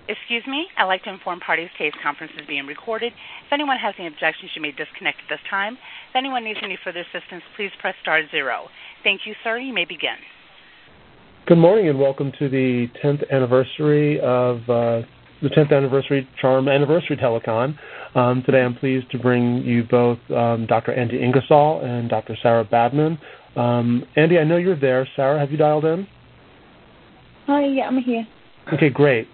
Excuse me, I'd like to inform parties today's conference is being recorded. If anyone has any objections, you may disconnect at this time. If anyone needs any further assistance, please press *0. Thank you, sir. You may begin. Good morning and welcome to the 10th anniversary of the 10th anniversary Charm Anniversary Telecon. Today I'm pleased to bring you both Dr. Andy Ingersoll and Dr. Sarah Badman. Andy, I know you're there. Sarah, have you dialed in? Hi, yeah, I'm here. Okay, great.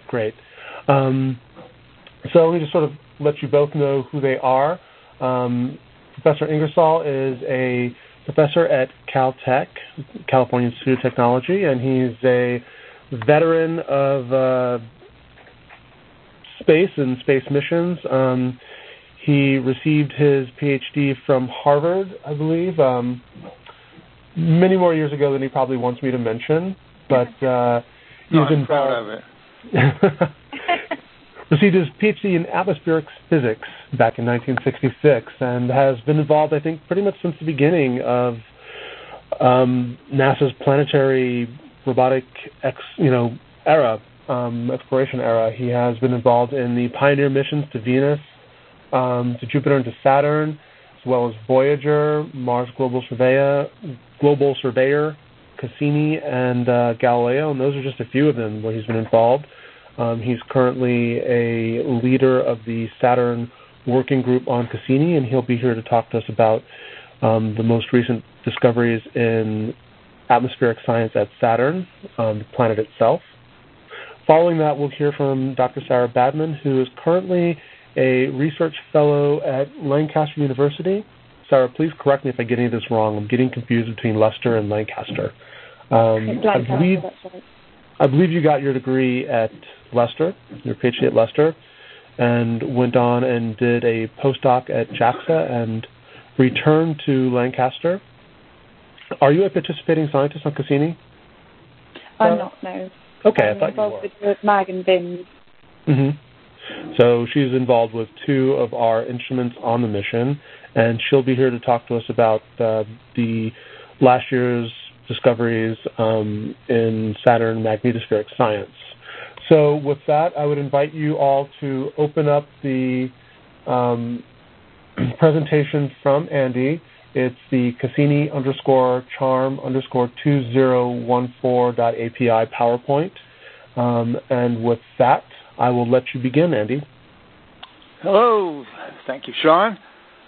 So let me just sort of let you both know who they are. Professor Ingersoll is a professor at Caltech, California Institute of Technology, and he's a veteran of space and space missions. He received his PhD from Harvard, I believe, many more years ago than he probably wants me to mention, but I'm proud of it. Received his PhD in atmospheric physics back in 1966 and has been involved, I think, pretty much since the beginning of NASA's planetary robotic exploration era. He has been involved in the Pioneer missions to Venus, to Jupiter and to Saturn, as well as Voyager, Mars Global Surveyor, Cassini, and Galileo, and those are just a few of them where he's been involved. He's currently a leader of the Saturn Working Group on Cassini, and he'll be here to talk to us about the most recent discoveries in atmospheric science at Saturn, the planet itself. Following that, we'll hear from Dr. Sarah Badman, who is currently a research fellow at Lancaster University. Sarah, please correct me if I get any of this wrong. I'm getting confused between Leicester and Lancaster. I believe you got your degree at Leicester, your PhD at Leicester, and went on and did a postdoc at JAXA and returned to Lancaster. Are you a participating scientist on Cassini? I'm not, no. Okay, I thought you were. With Mag and Vin. Mm-hmm. So she's involved with two of our instruments on the mission, and she'll be here to talk to us about the last year's discoveries in Saturn magnetospheric science. So with that, I would invite you all to open up the presentation from Andy. It's the Cassini_charm_2014.API PowerPoint. And with that, I will let you begin, Andy. Hello. Thank you, Sean.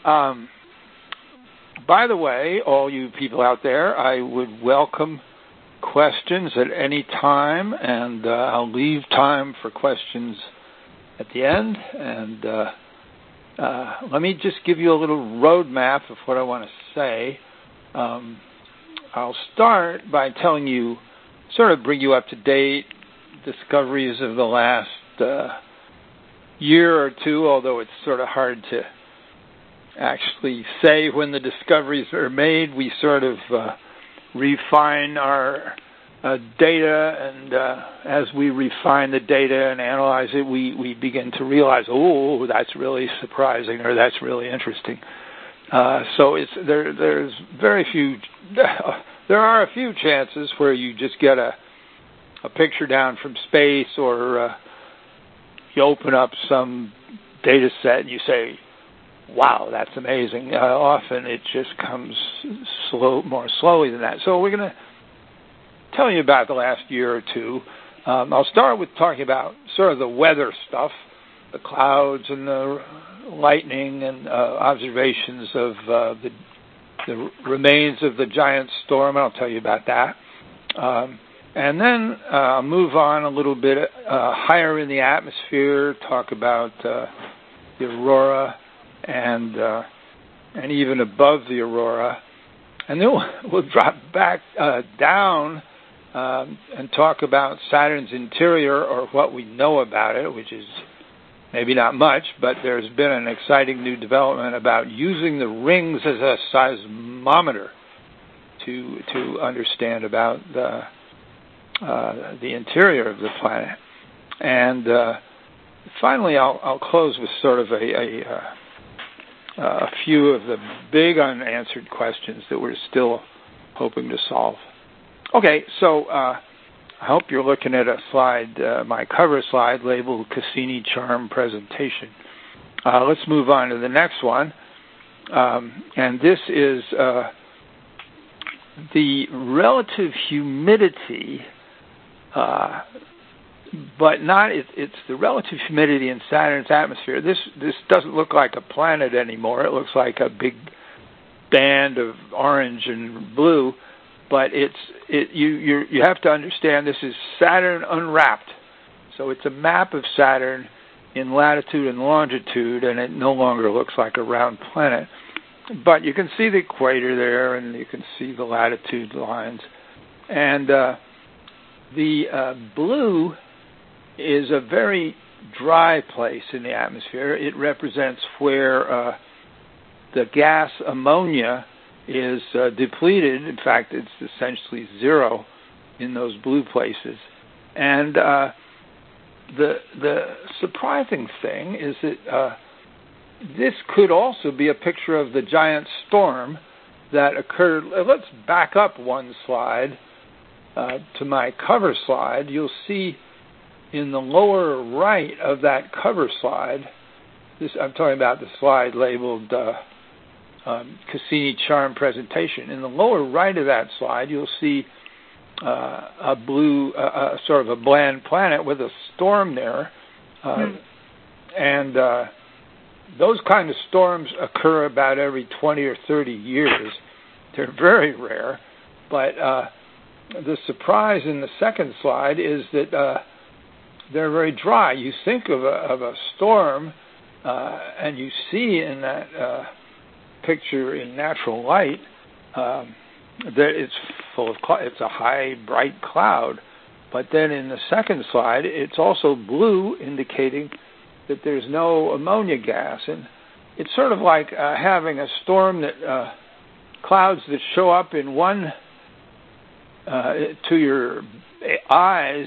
By the way, all you people out there, I would welcome questions at any time, and I'll leave time for questions at the end. And let me just give you a little roadmap of what I want to say. I'll start by telling you, sort of bring you up to date, discoveries of the last year or two, although it's sort of hard to actually say when the discoveries are made. We sort of refine our data, and as we refine the data and analyze it, we begin to realize, oh, that's really surprising, or that's really interesting. So there's very few. There are a few chances where you just get a picture down from space, or you open up some data set and you say, wow, that's amazing. Often it just comes more slowly than that. So we're going to tell you about the last year or two. I'll start with talking about sort of the weather stuff, the clouds and the lightning, and observations of the remains of the giant storm. I'll tell you about that. And then I'll move on a little bit higher in the atmosphere, talk about the aurora, and even above the aurora. And then we'll drop back down and talk about Saturn's interior, or what we know about it, which is maybe not much, but there's been an exciting new development about using the rings as a seismometer to understand about the interior of the planet. And finally, I'll close with sort of a few of the big unanswered questions that we're still hoping to solve. Okay, so I hope you're looking at a slide, my cover slide labeled Cassini Charm Presentation. Let's move on to the next one. And this is the relative humidity, but not, it's the relative humidity in Saturn's atmosphere. This doesn't look like a planet anymore. It looks like a big band of orange and blue, but you have to understand this is Saturn unwrapped. So it's a map of Saturn in latitude and longitude, and it no longer looks like a round planet. But you can see the equator there, and you can see the latitude lines. And the blue is a very dry place in the atmosphere. It represents where the gas ammonia is depleted. In fact, it's essentially zero in those blue places. And the surprising thing is that this could also be a picture of the giant storm that occurred. Let's back up one slide to my cover slide. You'll see in the lower right of that cover slide, I'm talking about the slide labeled Cassini Charm Presentation. In the lower right of that slide, you'll see a blue, sort of a bland planet with a storm there. And those kind of storms occur about every 20 or 30 years. They're very rare. But the surprise in the second slide is that they're very dry. You think of a storm, and you see in that picture in natural light that it's full of it's a high, bright cloud. But then in the second slide, it's also blue, indicating that there's no ammonia gas. And it's sort of like having a storm that clouds that show up in one to your eyes,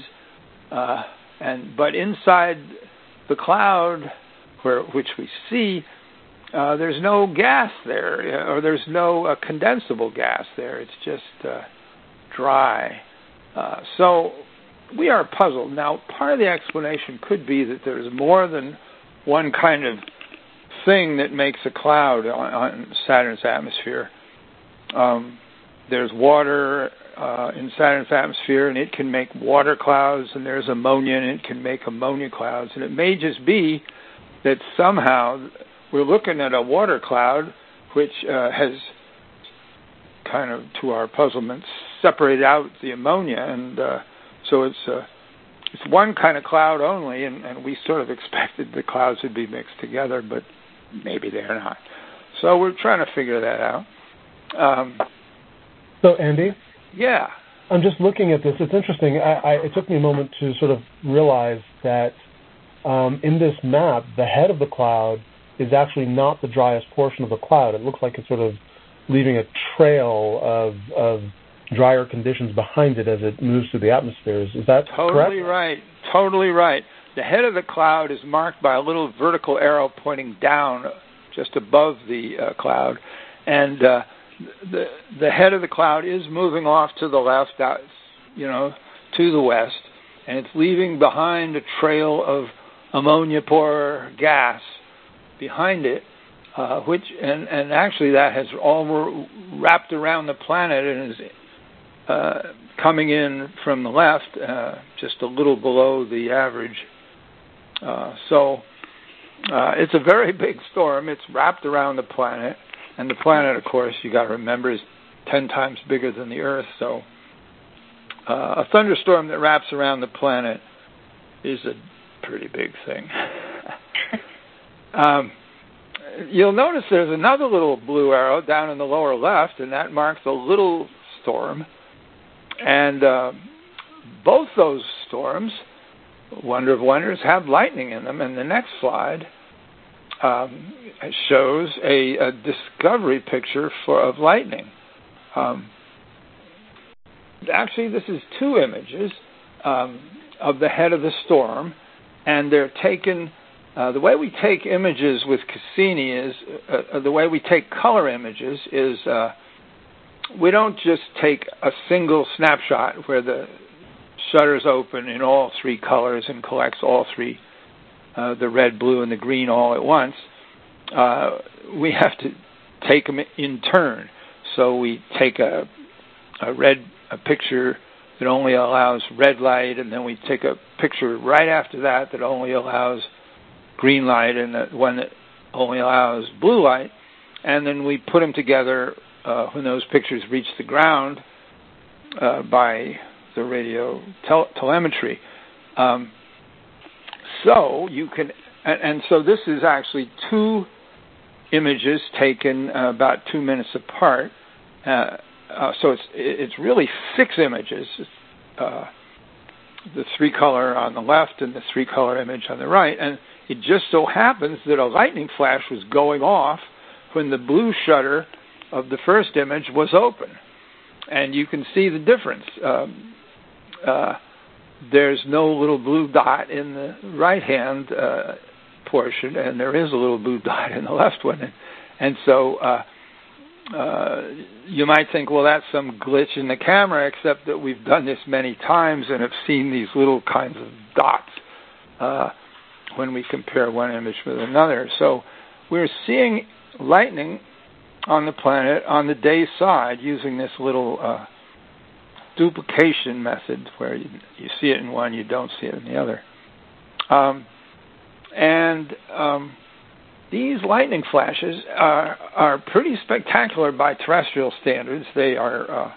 but inside the cloud, which we see, there's no gas there, or there's no condensable gas there. It's just dry. So we are puzzled. Now, part of the explanation could be that there's more than one kind of thing that makes a cloud on Saturn's atmosphere. There's water in Saturn's atmosphere, and it can make water clouds, and there's ammonia, and it can make ammonia clouds. And it may just be that somehow we're looking at a water cloud which has kind of, to our puzzlement, separated out the ammonia, and so it's one kind of cloud only, and we sort of expected the clouds would be mixed together, but maybe they're not. So we're trying to figure that out. So, Andy? Yeah. I'm just looking at this. It's interesting. It took me a moment to sort of realize that in this map, the head of the cloud is actually not the driest portion of the cloud. It looks like it's sort of leaving a trail of drier conditions behind it as it moves through the atmosphere. Is that totally correct? Right? Totally right. The head of the cloud is marked by a little vertical arrow pointing down just above the cloud, and the head of the cloud is moving off to the left, out, to the west, and it's leaving behind a trail of ammonia poor gas behind it, which actually that has all wrapped around the planet and is coming in from the left, just a little below the average. So it's a very big storm. It's wrapped around the planet. And the planet, of course, you got to remember, is 10 times bigger than the Earth. So a thunderstorm that wraps around the planet is a pretty big thing. You'll notice there's another little blue arrow down in the lower left, and that marks a little storm. And both those storms, wonder of wonders, have lightning in them. And the next slide shows a discovery picture of lightning. Actually, this is two images of the head of the storm, and they're taken. The way we take images with Cassini is, the way we take color images is, we don't just take a single snapshot where the shutters open in all three colors and collects all three, the red, blue, and the green all at once, we have to take them in turn. So we take a picture that only allows red light, and then we take a picture right after that only allows green light, and one that only allows blue light, and then we put them together when those pictures reach the ground by the radio telemetry. So you can, and so this is actually two images taken about 2 minutes apart. So it's really 6 images, the 3-color on the left and the 3-color image on the right. And it just so happens that a lightning flash was going off when the blue shutter of the first image was open. And you can see the difference. There's no little blue dot in the right-hand portion, and there is a little blue dot in the left one. And so you might think, well, that's some glitch in the camera, except that we've done this many times and have seen these little kinds of dots when we compare one image with another. So we're seeing lightning on the planet on the day side using this little duplication method where you see it in one, you don't see it in the other. These lightning flashes are pretty spectacular by terrestrial standards. They are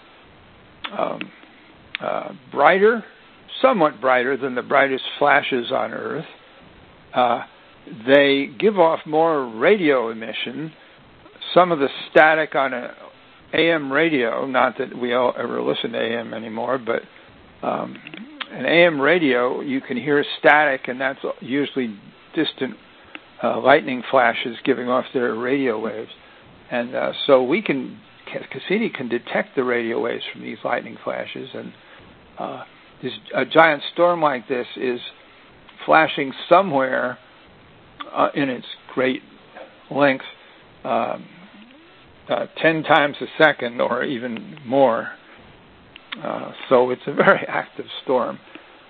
brighter, somewhat brighter than the brightest flashes on Earth. They give off more radio emission. Some of the static on an AM radio, not that we all ever listen to AM anymore, but an AM radio, you can hear static, and that's usually distant lightning flashes giving off their radio waves. And so Cassini can detect the radio waves from these lightning flashes. And a giant storm like this is flashing somewhere in its great length 10 times a second or even more. So it's a very active storm.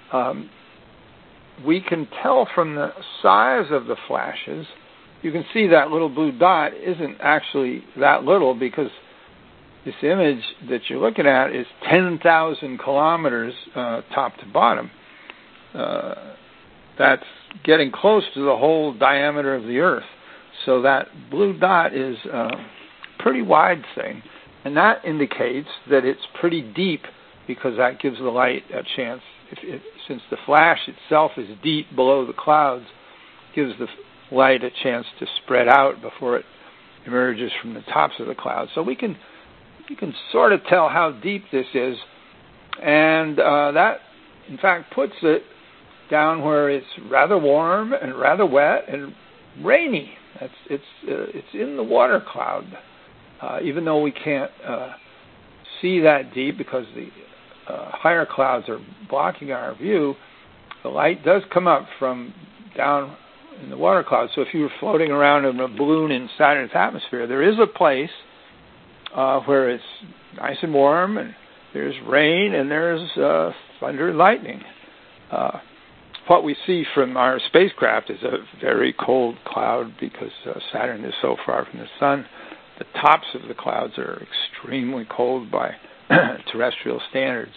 We can tell from the size of the flashes, you can see that little blue dot isn't actually that little, because this image that you're looking at is 10,000 kilometers top to bottom. That's getting close to the whole diameter of the Earth. So that blue dot is a pretty wide thing, and that indicates that it's pretty deep, because that gives the light a chance. Since the flash itself is deep below the clouds, gives the light a chance to spread out before it emerges from the tops of the clouds. So you can sort of tell how deep this is, and that in fact puts it down where it's rather warm and rather wet and rainy. It's in the water cloud, even though we can't see that deep because the higher clouds are blocking our view. The light does come up from down in the water cloud. So if you were floating around in a balloon in Saturn's atmosphere, there is a place where it's nice and warm, and there's rain, and there's thunder and lightning. What we see from our spacecraft is a very cold cloud, because Saturn is so far from the sun. The tops of the clouds are extremely cold by terrestrial standards.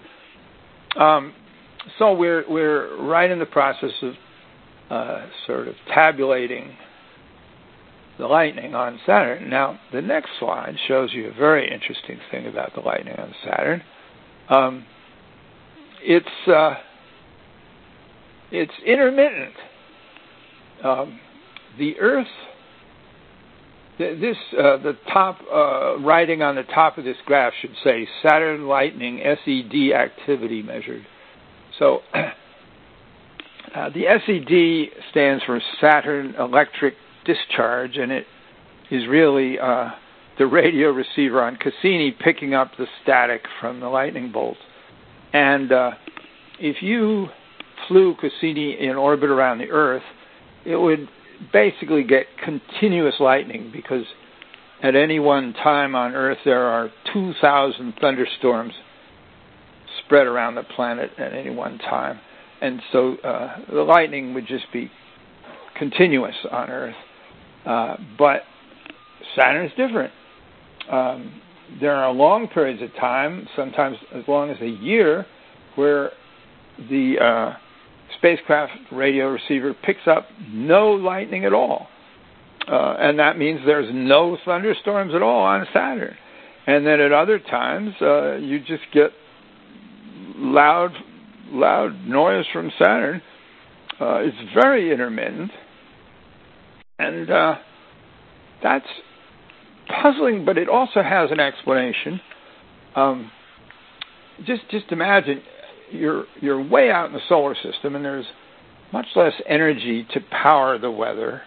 So we're right in the process of sort of tabulating the lightning on Saturn. Now, the next slide shows you a very interesting thing about the lightning on Saturn. It's intermittent. The Earth. The top writing on the top of this graph should say Saturn lightning SED activity measured. So the SED stands for Saturn electric discharge, and it is really the radio receiver on Cassini picking up the static from the lightning bolt. And if you flew Cassini in orbit around the Earth, it would basically get continuous lightning, because at any one time on Earth there are 2,000 thunderstorms spread around the planet at any one time. And so the lightning would just be continuous on Earth. But Saturn is different. There are long periods of time, sometimes as long as a year, where the spacecraft radio receiver picks up no lightning at all. And that means there's no thunderstorms at all on Saturn. And then at other times, you just get loud noise from Saturn. It's very intermittent. And that's puzzling, but it also has an explanation. Just imagine you're way out in the solar system, and there's much less energy to power the weather,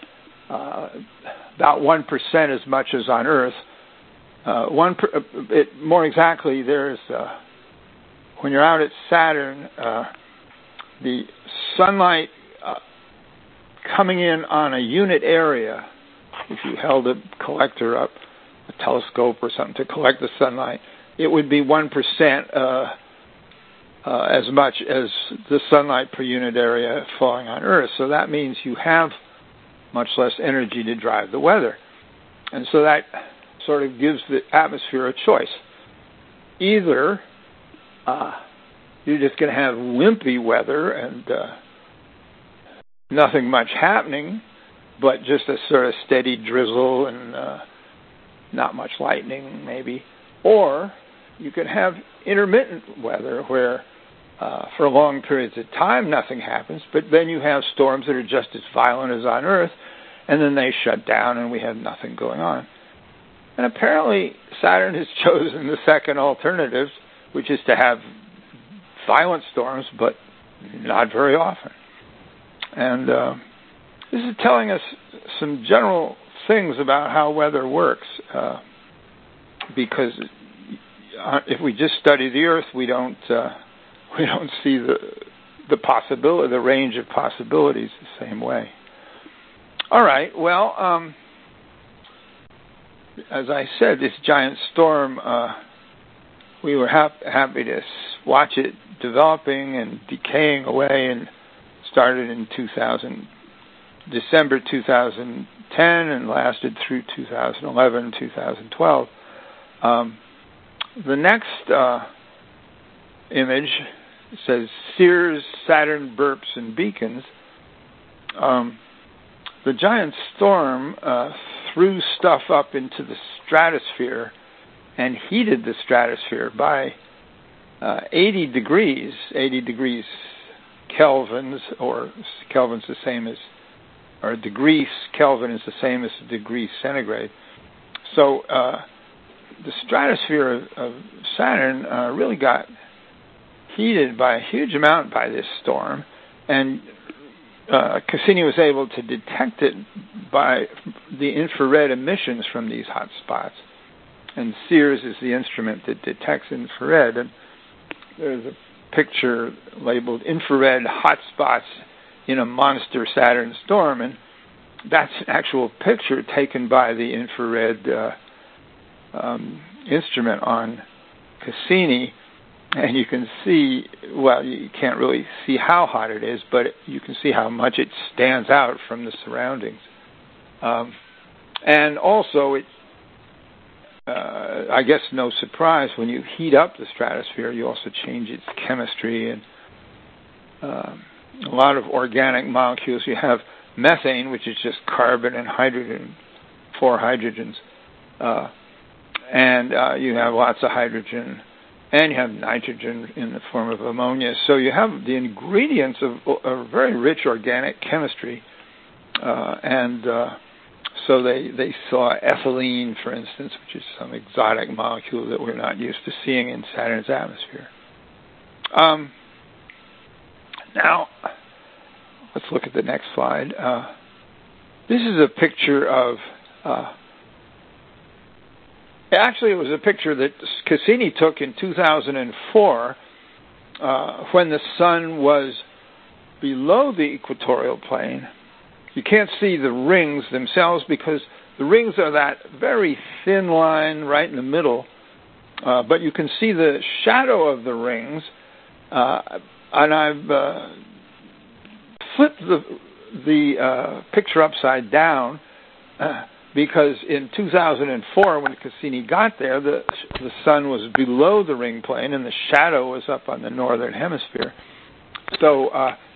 about 1% as much as on Earth. More exactly, there's when you're out at Saturn, the sunlight coming in on a unit area. If you held a collector up, a telescope or something to collect the sunlight, it would be 1% as much as the sunlight per unit area falling on Earth. So that means you have much less energy to drive the weather. And so that sort of gives the atmosphere a choice. Either you're just going to have wimpy weather and nothing much happening, but just a sort of steady drizzle and not much lightning, maybe. Or you could have intermittent weather where for long periods of time nothing happens, but then you have storms that are just as violent as on Earth, and then they shut down and we have nothing going on. And apparently Saturn has chosen the second alternative, which is to have violent storms, but not very often. And this is telling us some general things about how weather works, because if we just study the Earth, we don't see the possibility, the range of possibilities the same way. All right. Well, as I said, this giant storm, we were happy to watch it developing and decaying away, and started in December 2010 and lasted through 2011, 2012. The next image says Sears, Saturn, burps, and beacons. The giant storm threw stuff up into the stratosphere and heated the stratosphere by 80 degrees Kelvins, or Kelvin's the same as, or degrees Kelvin is the same as a degree centigrade. So the stratosphere of Saturn really got heated by a huge amount by this storm, and Cassini was able to detect it by the infrared emissions from these hot spots. And Sears is the instrument that detects infrared. And there's a picture labeled infrared hot spots in a monster Saturn storm, and that's an actual picture taken by the infrared instrument on Cassini. And you can see, well, you can't really see how hot it is, but you can see how much it stands out from the surroundings. And also, it, I guess no surprise, when you heat up the stratosphere, you also change its chemistry, and a lot of organic molecules. You have methane, which is just carbon and hydrogen, 4 hydrogens, and you have lots of hydrogen, and you have nitrogen in the form of ammonia. So you have the ingredients of a very rich organic chemistry. So they saw ethylene, for instance, which is some exotic molecule that we're not used to seeing in Saturn's atmosphere. Now, let's look at the next slide. This is a picture of... Actually, it was a picture that Cassini took in 2004 when the sun was below the equatorial plane. You can't see the rings themselves because the rings are that very thin line right in the middle, but you can see the shadow of the rings, and I've flipped the picture upside down because in 2004, when Cassini got there, the sun was below the ring plane and the shadow was up on the northern hemisphere. So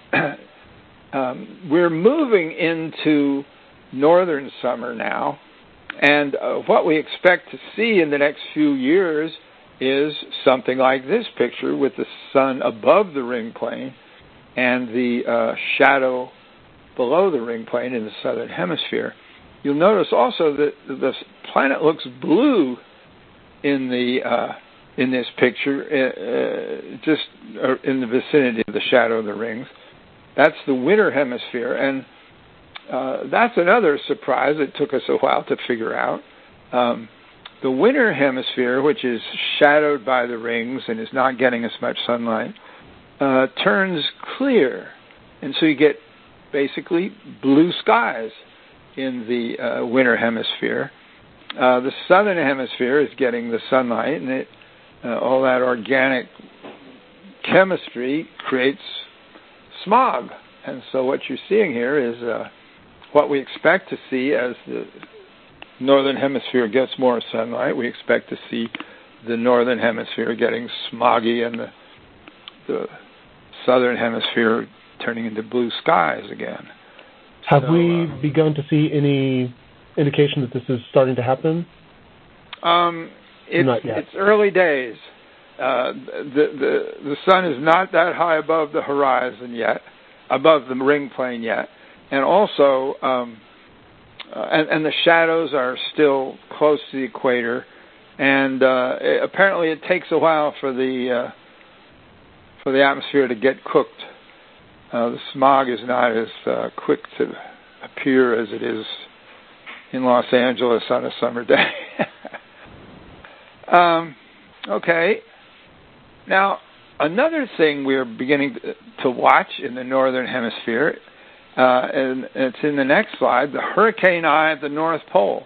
we're moving into northern summer now, and what we expect to see in the next few years is something like this picture with the sun above the ring plane and the shadow below the ring plane in the southern hemisphere. You'll notice also that the planet looks blue in this picture, just in the vicinity of the shadow of the rings. That's the winter hemisphere, and that's another surprise that took us a while to figure out. The winter hemisphere, which is shadowed by the rings and is not getting as much sunlight, turns clear, and so you get basically blue skies in the winter hemisphere. The southern hemisphere is getting the sunlight, and all that organic chemistry creates smog. And so what you're seeing here is what we expect to see as the northern hemisphere gets more sunlight. We expect to see the northern hemisphere getting smoggy and the southern hemisphere turning into blue skies again. Have we begun to see any indication that this is starting to happen? Not yet. It's early days. The sun is not that high above the horizon yet, above the ring plane yet, and also and the shadows are still close to the equator, and apparently it takes a while for the atmosphere to get cooked. The smog is not as quick to appear as it is in Los Angeles on a summer day. Okay. Now, another thing we're beginning to watch in the northern hemisphere, and it's in the next slide, the hurricane eye at the North Pole.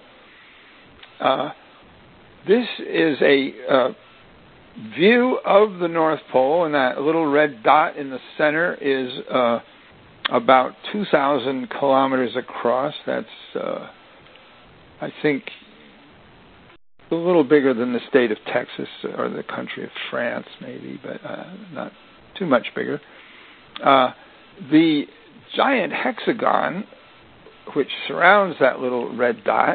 This is a view of the North Pole, and that little red dot in the center is about 2,000 kilometers across. That's, I think, a little bigger than the state of Texas or the country of France, maybe, but not too much bigger. The giant hexagon, which surrounds that little red dot,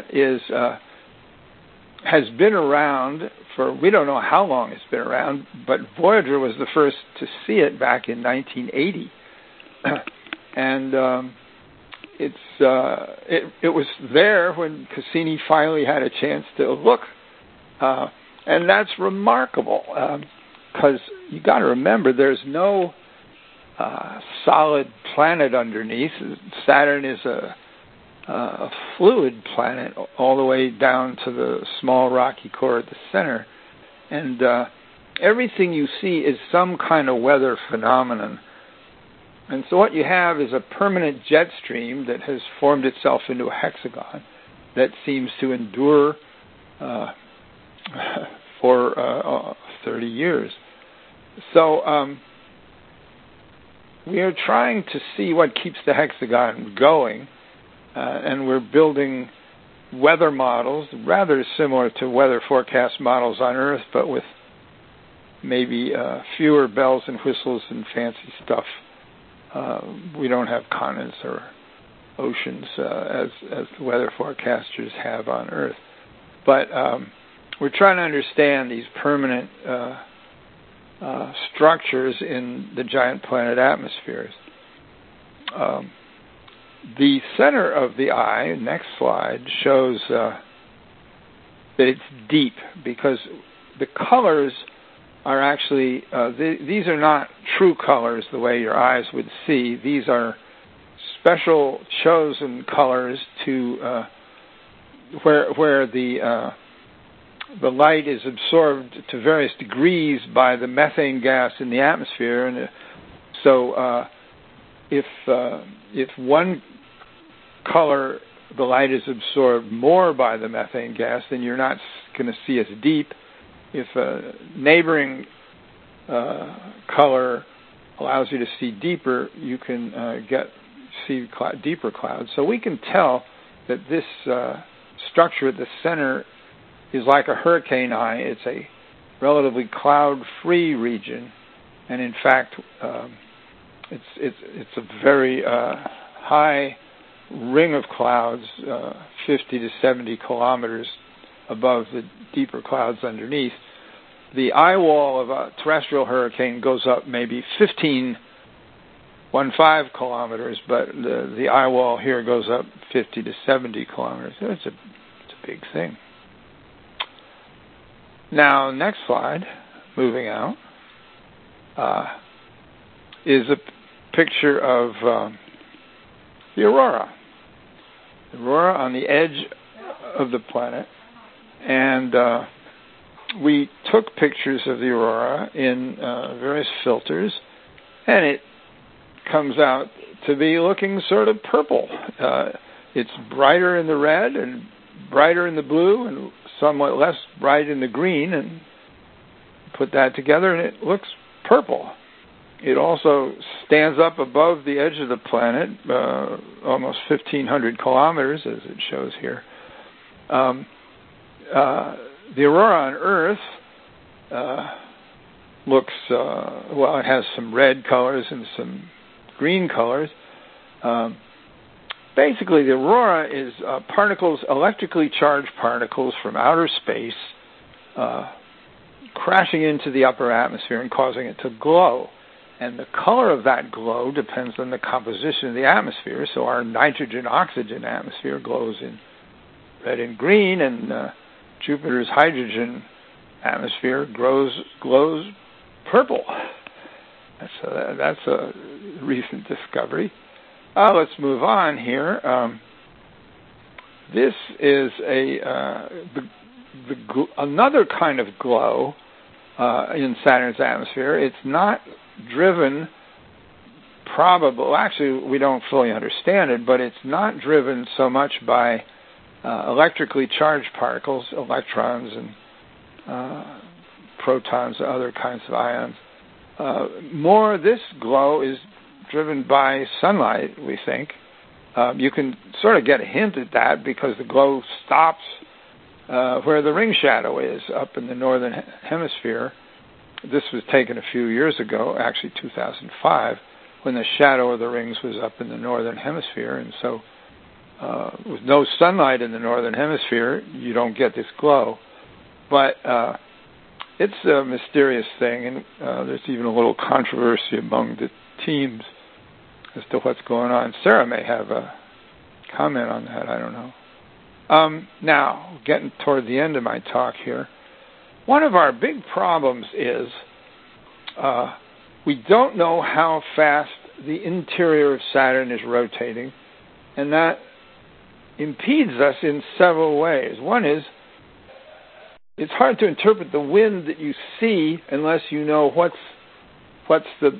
has been around for, we don't know how long it's been around, but Voyager was the first to see it back in 1980. And it was there when Cassini finally had a chance to look. And that's remarkable, because you got to remember there's no solid planet underneath. Saturn is a fluid planet all the way down to the small rocky core at the center. And everything you see is some kind of weather phenomenon. And so what you have is a permanent jet stream that has formed itself into a hexagon that seems to endure for 30 years. So we are trying to see what keeps the hexagon going, and we're building weather models rather similar to weather forecast models on Earth, but with maybe fewer bells and whistles and fancy stuff. We don't have continents or oceans as the weather forecasters have on Earth. But we're trying to understand these permanent structures in the giant planet atmospheres. The center of the eye, next slide, shows that it's deep because the colors are actually, these are not true colors the way your eyes would see. These are special chosen colors to where the light is absorbed to various degrees by the methane gas in the atmosphere, and so if one color the light is absorbed more by the methane gas, then you're not going to see as deep. if a neighboring color allows you to see deeper, you can see deeper clouds. So we can tell that this structure at the center is like a hurricane eye. It's a relatively cloud-free region, and in fact, it's a very high ring of clouds, 50 to 70 kilometers above the deeper clouds underneath. The eye wall of a terrestrial hurricane goes up maybe 15 kilometers, but the eye wall here goes up 50 to 70 kilometers. So it's a big thing. Now, next slide, moving out, is a picture of the aurora. The aurora on the edge of the planet. And we took pictures of the aurora in various filters, and it comes out to be looking sort of purple. It's brighter in the red and brighter in the blue and somewhat less bright in the green, and put that together and it looks purple. It also stands up above the edge of the planet, almost 1,500 kilometers, as it shows here. The aurora on Earth looks, it has some red colors and some green colors. Basically, the aurora is particles, electrically charged particles from outer space crashing into the upper atmosphere and causing it to glow. And the color of that glow depends on the composition of the atmosphere. So our nitrogen-oxygen atmosphere glows in red and green, and Jupiter's hydrogen atmosphere glows purple. So that's a recent discovery. Let's move on here. This is another kind of glow in Saturn's atmosphere. It's not driven, actually we don't fully understand it, but it's not driven so much by electrically charged particles, electrons and protons, other kinds of ions. More, this glow is driven by sunlight, we think. You can sort of get a hint at that because the glow stops where the ring shadow is, up in the northern hemisphere. This was taken a few years ago, actually 2005, when the shadow of the rings was up in the northern hemisphere. And so with no sunlight in the northern hemisphere, you don't get this glow. But it's a mysterious thing, and there's even a little controversy among the teams as to what's going on. Sarah may have a comment on that, I don't know. Now, getting toward the end of my talk here, one of our big problems is we don't know how fast the interior of Saturn is rotating, and that impedes us in several ways. One is, it's hard to interpret the wind that you see unless you know what's the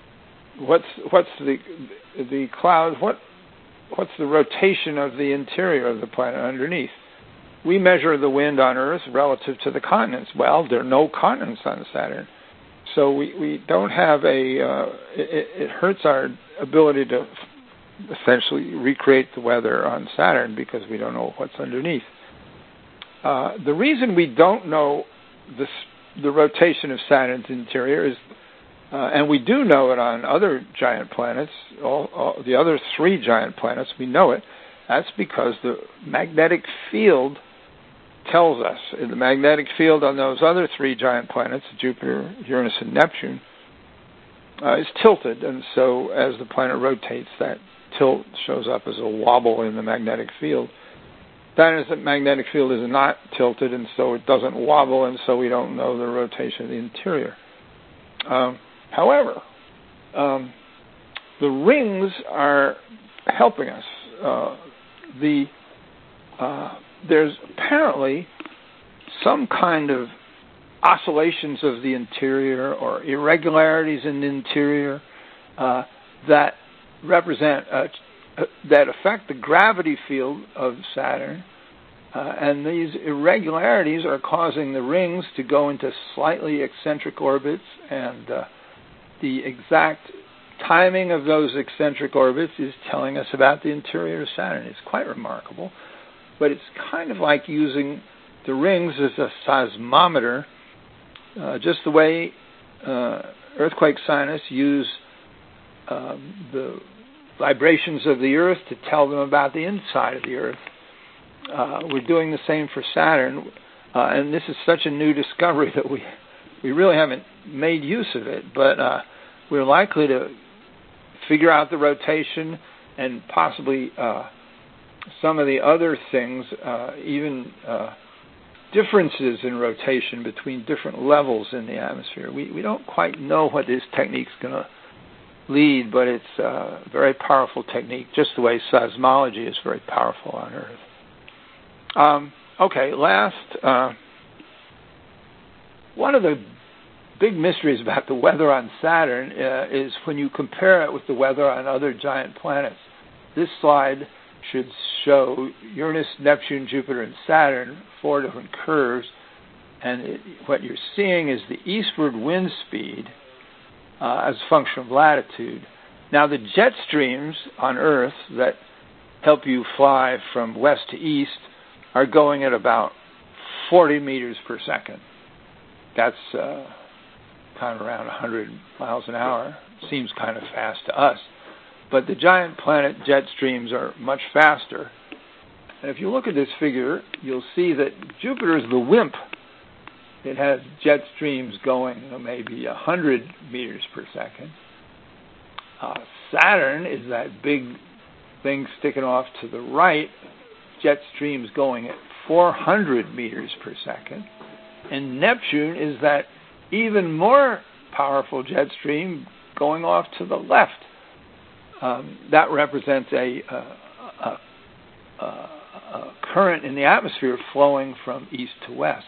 cloud, what's the rotation of the interior of the planet underneath. We measure the wind on Earth relative to the continents. Well, there are no continents on Saturn, so we don't have it hurts our ability to essentially recreate the weather on Saturn because we don't know what's underneath. The reason we don't know the rotation of Saturn's interior is, and we do know it on other giant planets, all the other three giant planets, we know it. That's because the magnetic field tells us. The magnetic field on those other three giant planets, Jupiter, Uranus, and Neptune, is tilted, and so as the planet rotates, that tilt shows up as a wobble in the magnetic field. Saturn's magnetic field is not tilted, and so it doesn't wobble, and so we don't know the rotation of the interior. However, the rings are helping us. There's apparently some kind of oscillations of the interior or irregularities in the interior that represent that affect the gravity field of Saturn And these irregularities are causing the rings to go into slightly eccentric orbits, and the exact timing of those eccentric orbits is telling us about the interior of Saturn. It's quite remarkable, but it's kind of like using the rings as a seismometer, just the way earthquake scientists use the vibrations of the Earth to tell them about the inside of the Earth. We're doing the same for Saturn, and this is such a new discovery that we really haven't made use of it, but we're likely to figure out the rotation and possibly some of the other things, even differences in rotation between different levels in the atmosphere. We don't quite know what this technique's going to lead, but it's a very powerful technique, just the way seismology is very powerful on Earth. Okay, last, one of the big mysteries about the weather on Saturn is when you compare it with the weather on other giant planets. This slide should show Uranus, Neptune, Jupiter, and Saturn, 4 different curves, and what you're seeing is the eastward wind speed as a function of latitude. Now, the jet streams on Earth that help you fly from west to east are going at about 40 meters per second. That's kind of around 100 miles an hour. Seems kind of fast to us. But the giant planet jet streams are much faster. And if you look at this figure, you'll see that Jupiter is the WIMP. It has jet streams going maybe 100 meters per second. Saturn is that big thing sticking off to the right, jet streams going at 400 meters per second. And Neptune is that even more powerful jet stream going off to the left. That represents a current in the atmosphere flowing from east to west.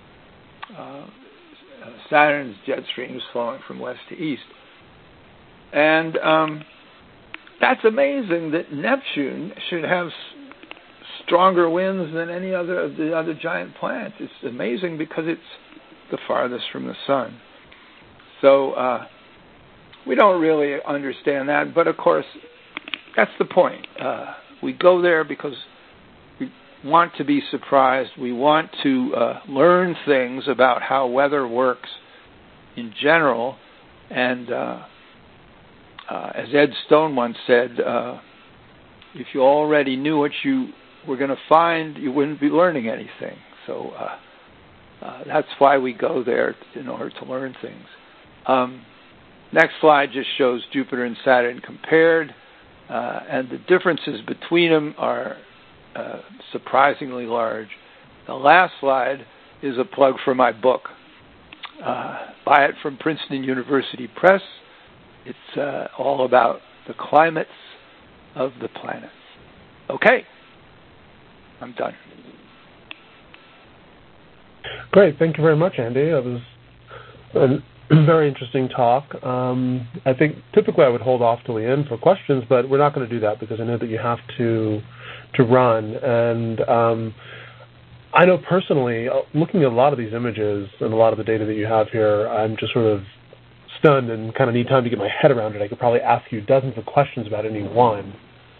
Saturn's jet stream is flowing from west to east. And that's amazing that Neptune should have stronger winds than any other of the other giant planets. It's amazing because it's the farthest from the sun. So we don't really understand that, but of course, that's the point. We go there because we want to be surprised. We want to learn things about how weather works in general. And as Ed Stone once said, if you already knew what you were going to find, you wouldn't be learning anything. So that's why we go there, in order to learn things. Next slide just shows Jupiter and Saturn compared, and the differences between them are surprisingly large. The last slide is a plug for my book. Buy it from Princeton University Press. It's all about the climates of the planets. Okay, I'm done. Great. Thank you very much, Andy. That was a very interesting talk. I think typically I would hold off till the end for questions, but we're not going to do that because I know that you have to run. And I know personally, looking at a lot of these images and a lot of the data that you have here, I'm just sort of stunned and kind of need time to get my head around it. I could probably ask you dozens of questions about any one.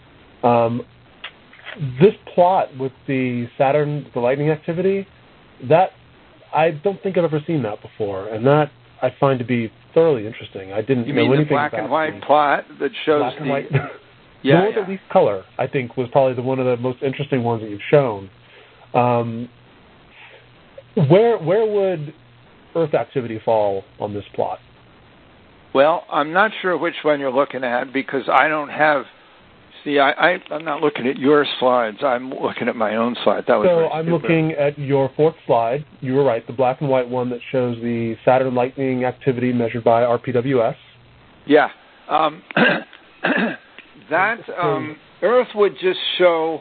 This plot with the Saturn, the lightning activity, that I don't think I've ever seen that before, and that I find to be thoroughly interesting. I didn't know anything about it. You mean the black and white plot that shows black and white? The one with the least color, I think, was probably one of the most interesting ones that you've shown. Where would Earth activity fall on this plot? Well, I'm not sure which one you're looking at because I don't have... See, I'm not looking at your slides. I'm looking at my own slide. That was so I'm looking at your fourth slide. You were right, the black and white one that shows the Saturn lightning activity measured by RPWS. Yeah. That Earth would just show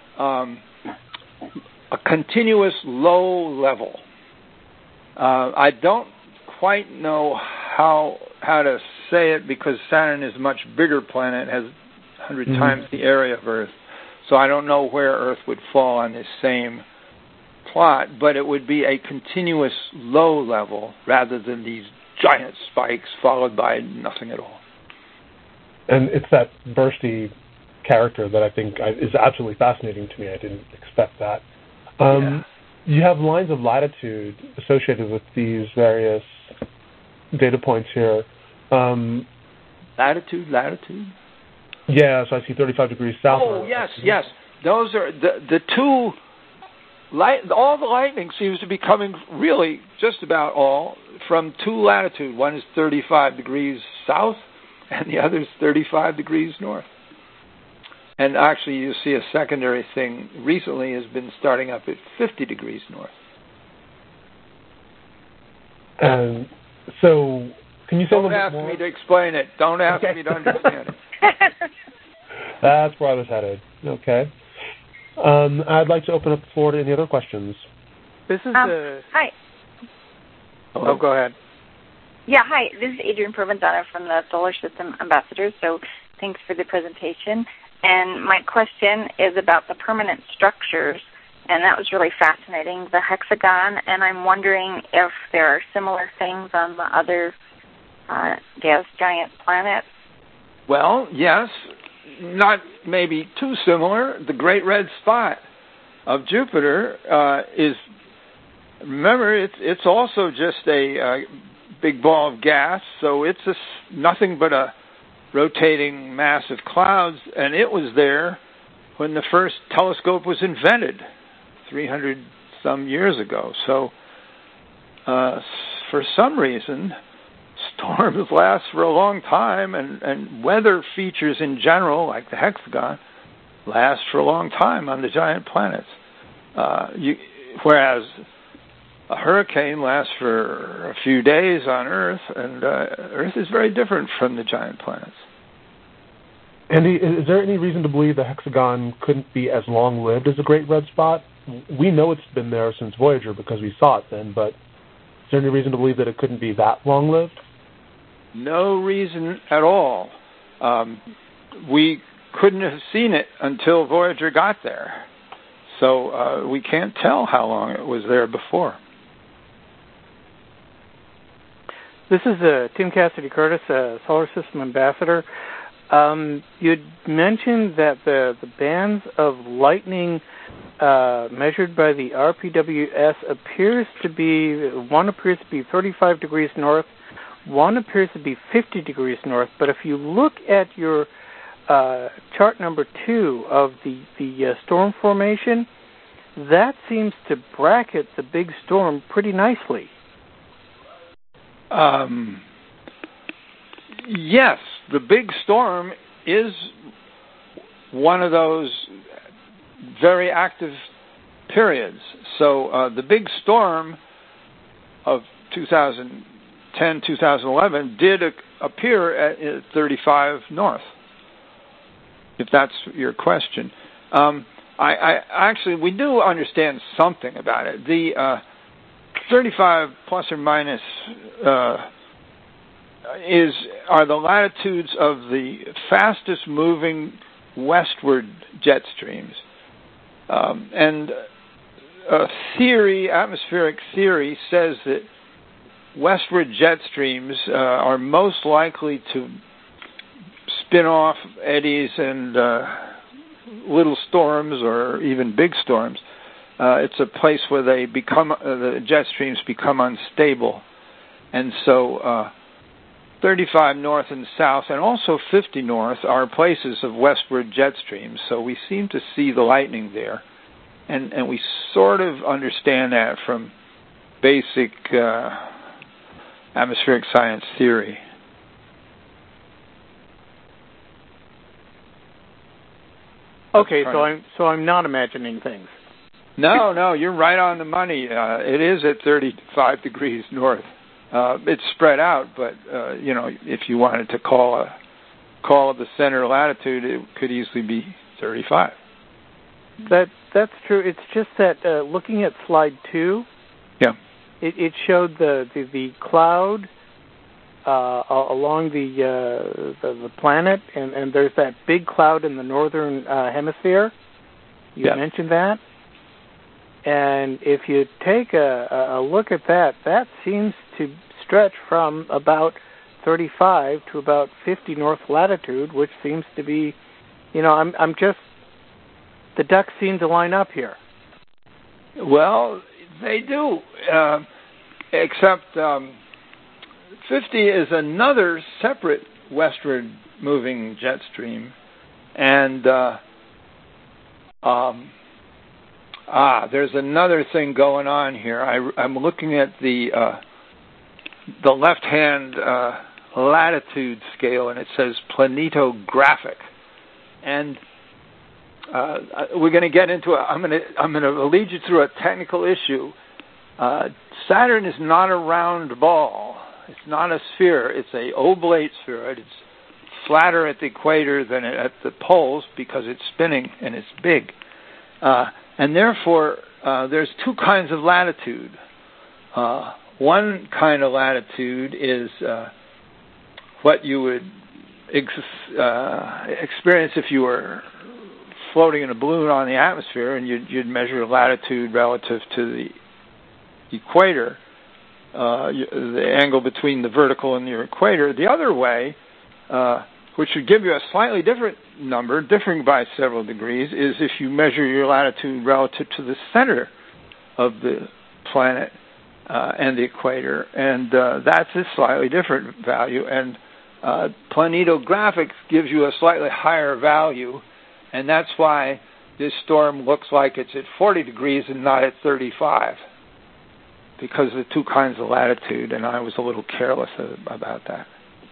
a continuous low level. I don't quite know how to say it because Saturn is a much bigger planet, has 100 times the area of Earth. So I don't know where Earth would fall on this same plot, but it would be a continuous low level rather than these giant spikes followed by nothing at all. And it's that bursty character that I think is absolutely fascinating to me. I didn't expect that. You have lines of latitude associated with these various data points here. Latitude? Yeah, so I see 35 degrees south. Oh, yes. Those are the two. All the lightning seems to be coming really just about all from two latitude. One is 35 degrees south, and the other is 35 degrees north. And actually, you see a secondary thing recently has been starting up at 50 degrees north. So, can you say a little bit more? Don't ask me to explain it. Don't ask me to understand it. That's where I was headed. Okay. I'd like to open up the floor to any other questions. This is Hi. Oh, go ahead. Yeah, hi. This is Adrienne Provenzano from the Solar System Ambassadors. So thanks for the presentation. And my question is about the permanent structures, and that was really fascinating, the hexagon, and I'm wondering if there are similar things on the other gas giant planets. Well, yes. Not maybe too similar. The Great Red Spot of Jupiter is, remember, it's also just a big ball of gas, so it's nothing but a rotating mass of clouds, and it was there when the first telescope was invented 300 some years ago. So for some reason, storms last for a long time, and weather features in general, like the hexagon, last for a long time on the giant planets. Whereas a hurricane lasts for a few days on Earth, and Earth is very different from the giant planets. Andy, is there any reason to believe the hexagon couldn't be as long-lived as the Great Red Spot? We know it's been there since Voyager because we saw it then, but is there any reason to believe that it couldn't be that long-lived? No reason at all. We couldn't have seen it until Voyager got there. So we can't tell how long it was there before. This is Tim Cassidy Curtis, Solar System Ambassador. You'd mentioned that the bands of lightning measured by the RPWS one appears to be 35 degrees north, one appears to be 50 degrees north, but if you look at your chart number 2 of the storm formation, that seems to bracket the big storm pretty nicely. Yes, the big storm is one of those very active periods. So the big storm of 2010, 2011 did appear at 35 north, if that's your question. I actually, we do understand something about it. The 35 plus or minus are the latitudes of the fastest moving westward jet streams. And atmospheric theory says that westward jet streams are most likely to spin off eddies and little storms or even big storms. It's a place where the jet streams become unstable. And so 35 north and south, and also 50 north, are places of westward jet streams. So we seem to see the lightning there. And we sort of understand that from basic atmospheric science theory. Okay, so I'm not imagining things. No, you're right on the money. It is at 35 degrees north. It's spread out, but if you wanted to call it the center latitude, it could easily be 35. That's true. It's just that looking at slide 2, yeah, it showed the cloud along the planet, and there's that big cloud in the northern hemisphere. You mentioned that. And if you take a look at that, that seems to stretch from about 35 to about 50 north latitude, which seems to be, I'm just, the ducks seem to line up here. Well, they do, except 50 is another separate westward moving jet stream, and there's another thing going on here. I'm looking at the left-hand latitude scale, and it says planetographic. And we're going to get into it. I'm going to lead you through a technical issue. Saturn is not a round ball. It's not a sphere. It's an oblate spheroid. It's flatter at the equator than at the poles because it's spinning and it's big. And therefore, there's two kinds of latitude. One kind of latitude is what you would experience if you were floating in a balloon on the atmosphere, and you'd measure latitude relative to the equator, the angle between the vertical and the equator. The other way, which would give you a slightly different number, differing by several degrees, is if you measure your latitude relative to the center of the planet and the equator, and that's a slightly different value. And planetographic gives you a slightly higher value, and that's why this storm looks like it's at 40 degrees and not at 35, because of the two kinds of latitude, and I was a little careless about that.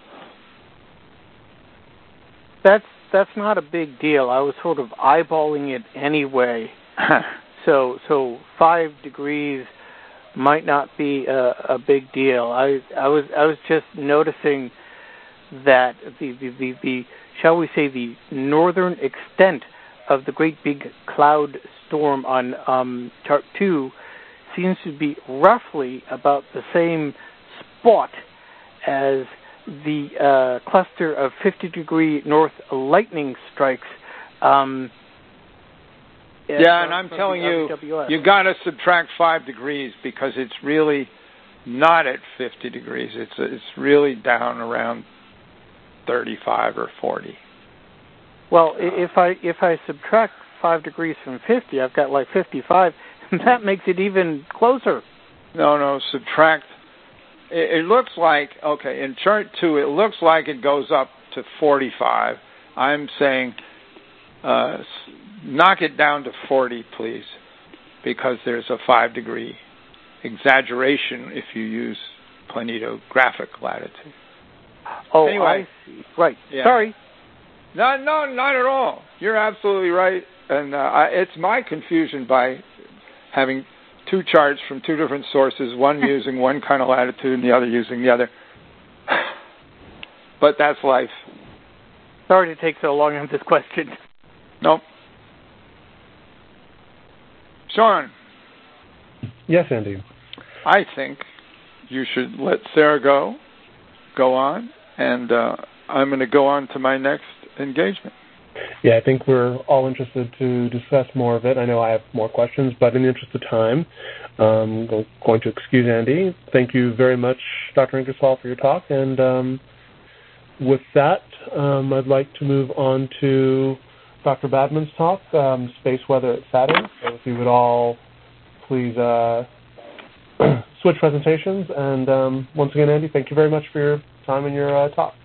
That's not a big deal. I was sort of eyeballing it anyway. So 5 degrees might not be a big deal. I was just noticing that the shall we say the northern extent of the great big cloud storm on chart 2 seems to be roughly about the same spot as the cluster of 50-degree north lightning strikes. And I'm telling you, you got to subtract 5 degrees because it's really not at 50 degrees. It's really down around 35 or 40. Well, if I subtract 5 degrees from 50, I've got like 55, and that makes it even closer. No, subtract. It looks like, okay, in chart 2, it looks like it goes up to 45. I'm saying knock it down to 40, please, because there's a 5-degree exaggeration if you use planetographic latitude. Oh, anyway, I see. Right. Yeah. Sorry. No, not at all. You're absolutely right. And it's my confusion by having two charts from two different sources, one using one kind of latitude and the other using the other. But that's life. Sorry to take so long on this question. Nope. Sean. Yes, Andy. I think you should let Sarah go on, and I'm going to go on to my next engagement. Yeah, I think we're all interested to discuss more of it. I know I have more questions, but in the interest of time, I'm going to excuse Andy. Thank you very much, Dr. Ingersoll, for your talk. And with that, I'd like to move on to Dr. Badman's talk, Space Weather at Saturn. So if you would all please switch presentations. And once again, Andy, thank you very much for your time and your talk.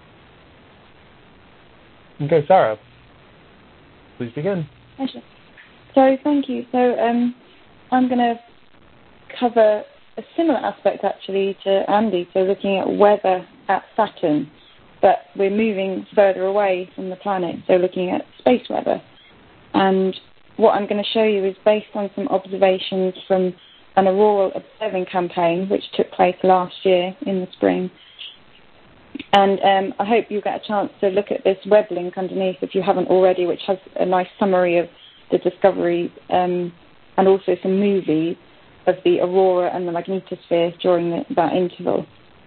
Okay, Sarah, please begin. So thank you. So I'm going to cover a similar aspect actually to Andy, so looking at weather at Saturn, but we're moving further away from the planet, so looking at space weather. And what I'm going to show you is based on some observations from an auroral observing campaign which took place last year in the spring. And I hope you get a chance to look at this web link underneath if you haven't already, which has a nice summary of the discoveries and also some movies of the aurora and the magnetosphere during that interval.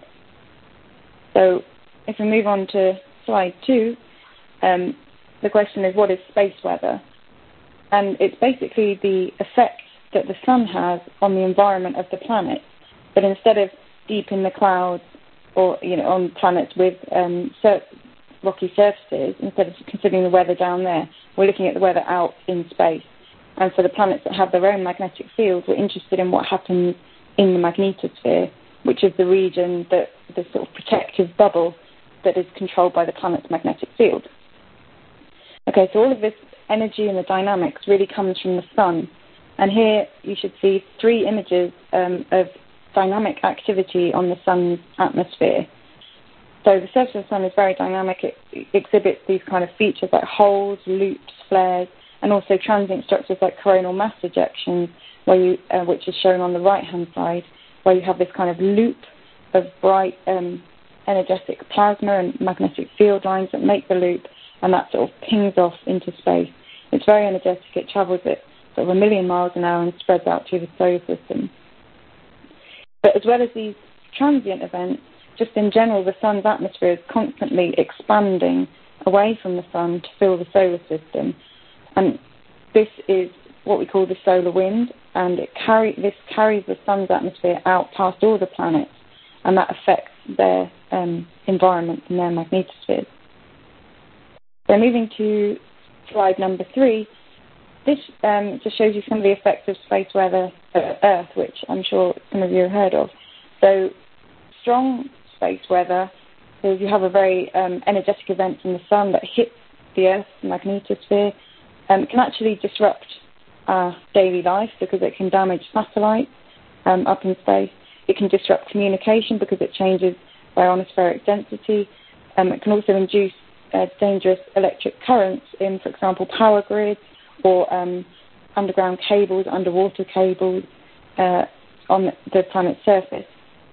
So if we move on to slide 2, the question is, what is space weather? And it's basically the effect that the sun has on the environment of the planet. But instead of deep in the clouds or on planets with rocky surfaces, instead of considering the weather down there, we're looking at the weather out in space. And for the planets that have their own magnetic fields, we're interested in what happens in the magnetosphere, which is the region, the sort of protective bubble that is controlled by the planet's magnetic field. Okay, so all of this energy and the dynamics really comes from the sun. And here you should see 3 images of dynamic activity on the sun's atmosphere. So the surface of the sun is very dynamic. It exhibits these kind of features like holes, loops, flares, and also transient structures like coronal mass ejections, which is shown on the right-hand side, where you have this kind of loop of bright energetic plasma and magnetic field lines that make the loop, and that sort of pings off into space. It's very energetic. It travels at sort of 1 million miles an hour and spreads out through the solar system. But as well as these transient events, just in general, the sun's atmosphere is constantly expanding away from the sun to fill the solar system. And this is what we call the solar wind, and this carries the sun's atmosphere out past all the planets, and that affects their environments and their magnetospheres. So moving to slide number 3, this just shows you some of the effects of space weather at Earth, which I'm sure some of you have heard of. So strong space weather, so you have a very energetic event from the sun that hits the Earth's magnetosphere, can actually disrupt our daily life because it can damage satellites up in space. It can disrupt communication because it changes ionospheric density. It can also induce dangerous electric currents in, for example, power grids or underground cables, underwater cables on the planet's surface.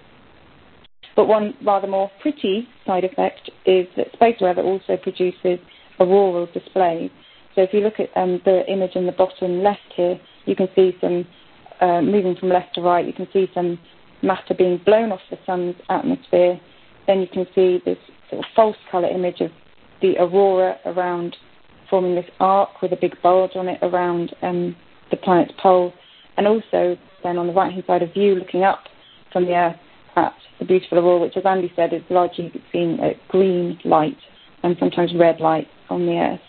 But one rather more pretty side effect is that space weather also produces auroral displays. So if you look at the image in the bottom left here, you can see some, moving from left to right, you can see some matter being blown off the sun's atmosphere. Then you can see this sort of false colour image of the aurora around, forming this arc with a big bulge on it around the planet's pole. And also then on the right-hand side, a view looking up from the Earth at the beautiful aurora, which, as Andy said, is largely seen at green light and sometimes red light on the Earth.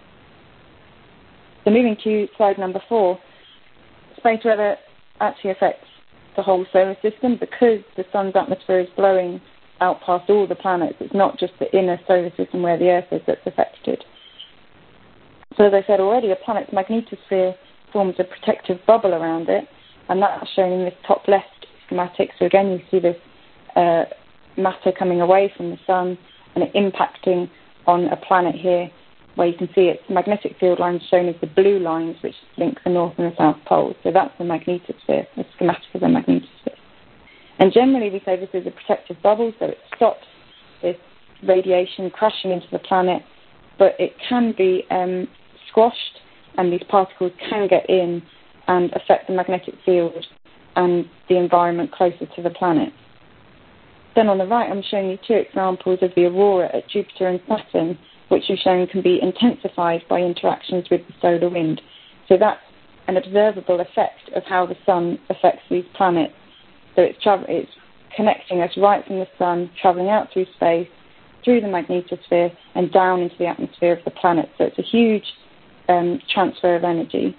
So moving to slide number 4, space weather actually affects the whole solar system because the sun's atmosphere is blowing out past all the planets. It's not just the inner solar system where the Earth is that's affected. So as I said already, a planet's magnetosphere forms a protective bubble around it, and that's shown in this top left schematic. So again, you see this matter coming away from the sun and it impacting on a planet here, where you can see its magnetic field lines shown as the blue lines, which link the north and the south poles. So that's the magnetosphere, the schematic of the magnetosphere. And generally, we say this is a protective bubble, so it stops this radiation crashing into the planet, but it can be squashed, and these particles can get in and affect the magnetic field and the environment closer to the planet. Then on the right, I'm showing you 2 examples of the aurora at Jupiter and Saturn, which we've shown can be intensified by interactions with the solar wind. So that's an observable effect of how the sun affects these planets. So it's connecting us right from the sun, travelling out through space, through the magnetosphere, and down into the atmosphere of the planet. So it's a huge transfer of energy.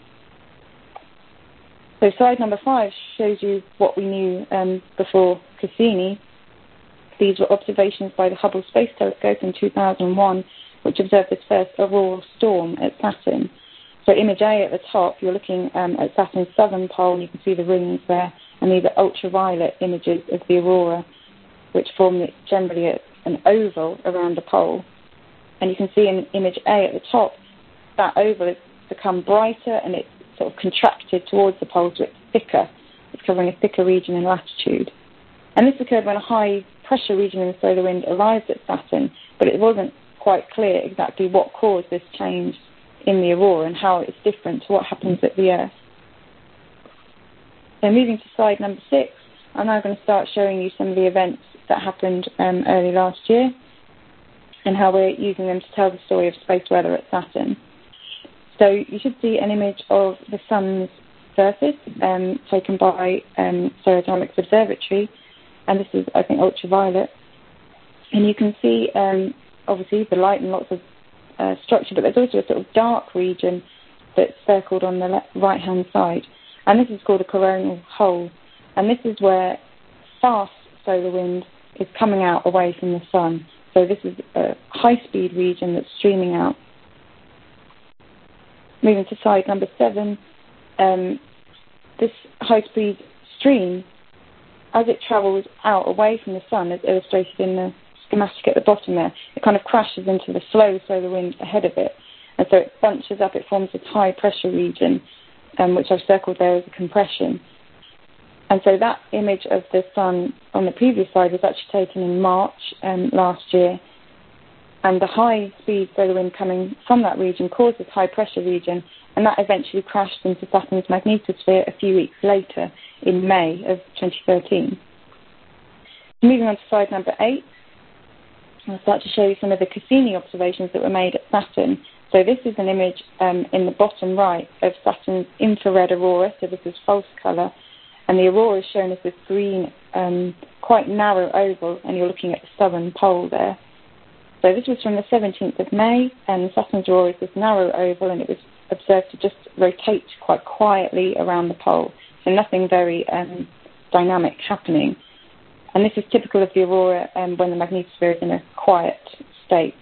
So slide number 5 shows you what we knew before Cassini. These were observations by the Hubble Space Telescope in 2001, which observed this first auroral storm at Saturn. So image A at the top, you're looking at Saturn's southern pole, and you can see the rings there, and these are ultraviolet images of the aurora, which form generally an oval around the pole. And you can see in image A at the top, that oval has become brighter and it's sort of contracted towards the pole, so it's thicker. It's covering a thicker region in latitude. And this occurred when a high pressure region in the solar wind arrived at Saturn, but it wasn't quite clear exactly what caused this change in the aurora and how it's different to what happens at the Earth. So moving to slide number 6, I'm now going to start showing you some of the events that happened early last year and how we're using them to tell the story of space weather at Saturn. So you should see an image of the sun's surface taken by Aerodynamics Observatory, and this is, I think, ultraviolet. And you can see, obviously, the light and lots of structure, but there's also a sort of dark region that's circled on the right-hand side. And this is called a coronal hole. And this is where fast solar wind is coming out away from the sun. So this is a high-speed region that's streaming out. Moving to slide number 7, this high-speed stream, as it travels out away from the sun, as illustrated in the schematic at the bottom there, it kind of crashes into the slow solar wind ahead of it. And so it bunches up, it forms this high-pressure region, which I've circled there as a compression. And so that image of the sun on the previous slide was actually taken in March last year. And the high-speed solar wind coming from that region caused this high-pressure region, and that eventually crashed into Saturn's magnetosphere a few weeks later in May of 2013. Moving on to slide number 8, I'll start to show you some of the Cassini observations that were made at Saturn. So this is an image in the bottom right of Saturn's infrared aurora, so this is false colour, and the aurora is shown as this green, quite narrow oval, and you're looking at the southern pole there. So this was from the 17th of May, and Saturn's aurora is this narrow oval, and it was observed to just rotate quite quietly around the pole, so nothing very dynamic happening. And this is typical of the aurora when the magnetosphere is in a quiet state.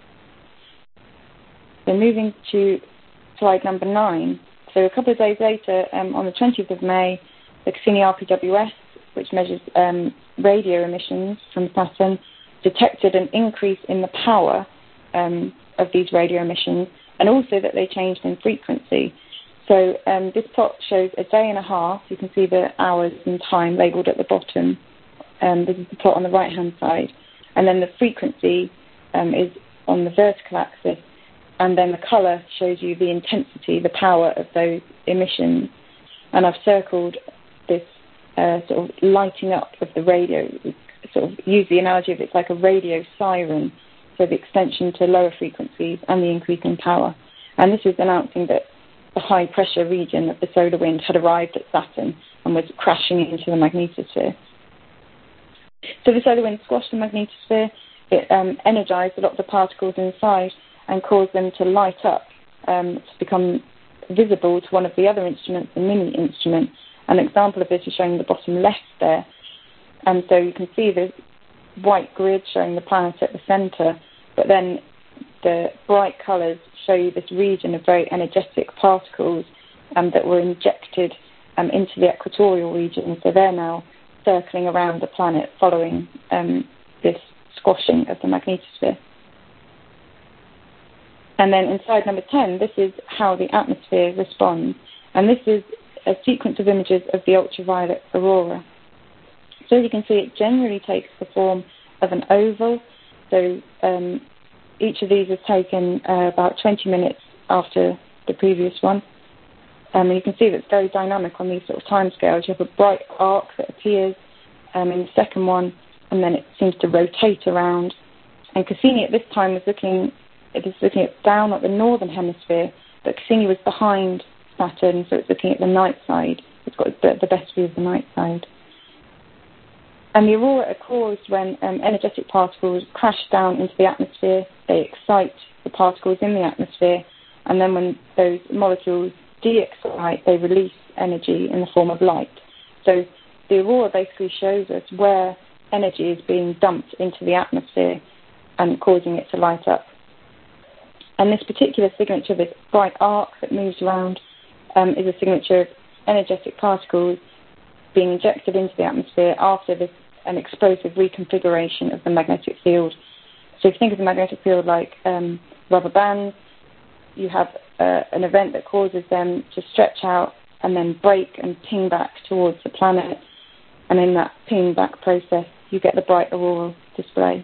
So moving to slide number 9. So a couple of days later, on the 20th of May, the Cassini RPWS, which measures radio emissions from Saturn, detected an increase in the power of these radio emissions, and also that they changed in frequency. So this plot shows a day and a half. You can see the hours and time labelled at the bottom. This is the plot on the right-hand side. And then the frequency is on the vertical axis. And then the colour shows you the intensity, the power of those emissions. And I've circled this sort of lighting up of the radio. Sort of use the analogy of it's like a radio siren, so the extension to lower frequencies and the increase in power. And this is announcing that the high-pressure region of the solar wind had arrived at Saturn and was crashing into the magnetosphere. So the solar wind squashed the magnetosphere. It energized a lot of the particles inside and caused them to light up, to become visible to one of the other instruments, the MINI instrument. An example of this is shown in the bottom left there. And so you can see the white grid showing the planet at the centre, but then the bright colours show you this region of very energetic particles that were injected into the equatorial region. So they're now circling around the planet following this squashing of the magnetosphere. And then in slide number 10, this is how the atmosphere responds. And this is a sequence of images of the ultraviolet aurora. So as you can see, it generally takes the form of an oval. So each of these is taken about 20 minutes after the previous one. And you can see that it's very dynamic on these sort of timescales. You have a bright arc that appears in the second one, and then it seems to rotate around. And Cassini at this time was looking down at the northern hemisphere, but Cassini was behind Saturn, so it's looking at the night side. It's got the best view of the night side. And the aurora are caused when energetic particles crash down into the atmosphere. They excite the particles in the atmosphere, and then when those molecules de-excite, they release energy in the form of light. So the aurora basically shows us where energy is being dumped into the atmosphere and causing it to light up. And this particular signature, this bright arc that moves around, is a signature of energetic particles being injected into the atmosphere after an explosive reconfiguration of the magnetic field. So if you think of the magnetic field like rubber bands, you have an event that causes them to stretch out and then break and ping back towards the planet. And in that ping back process, you get the bright auroral display.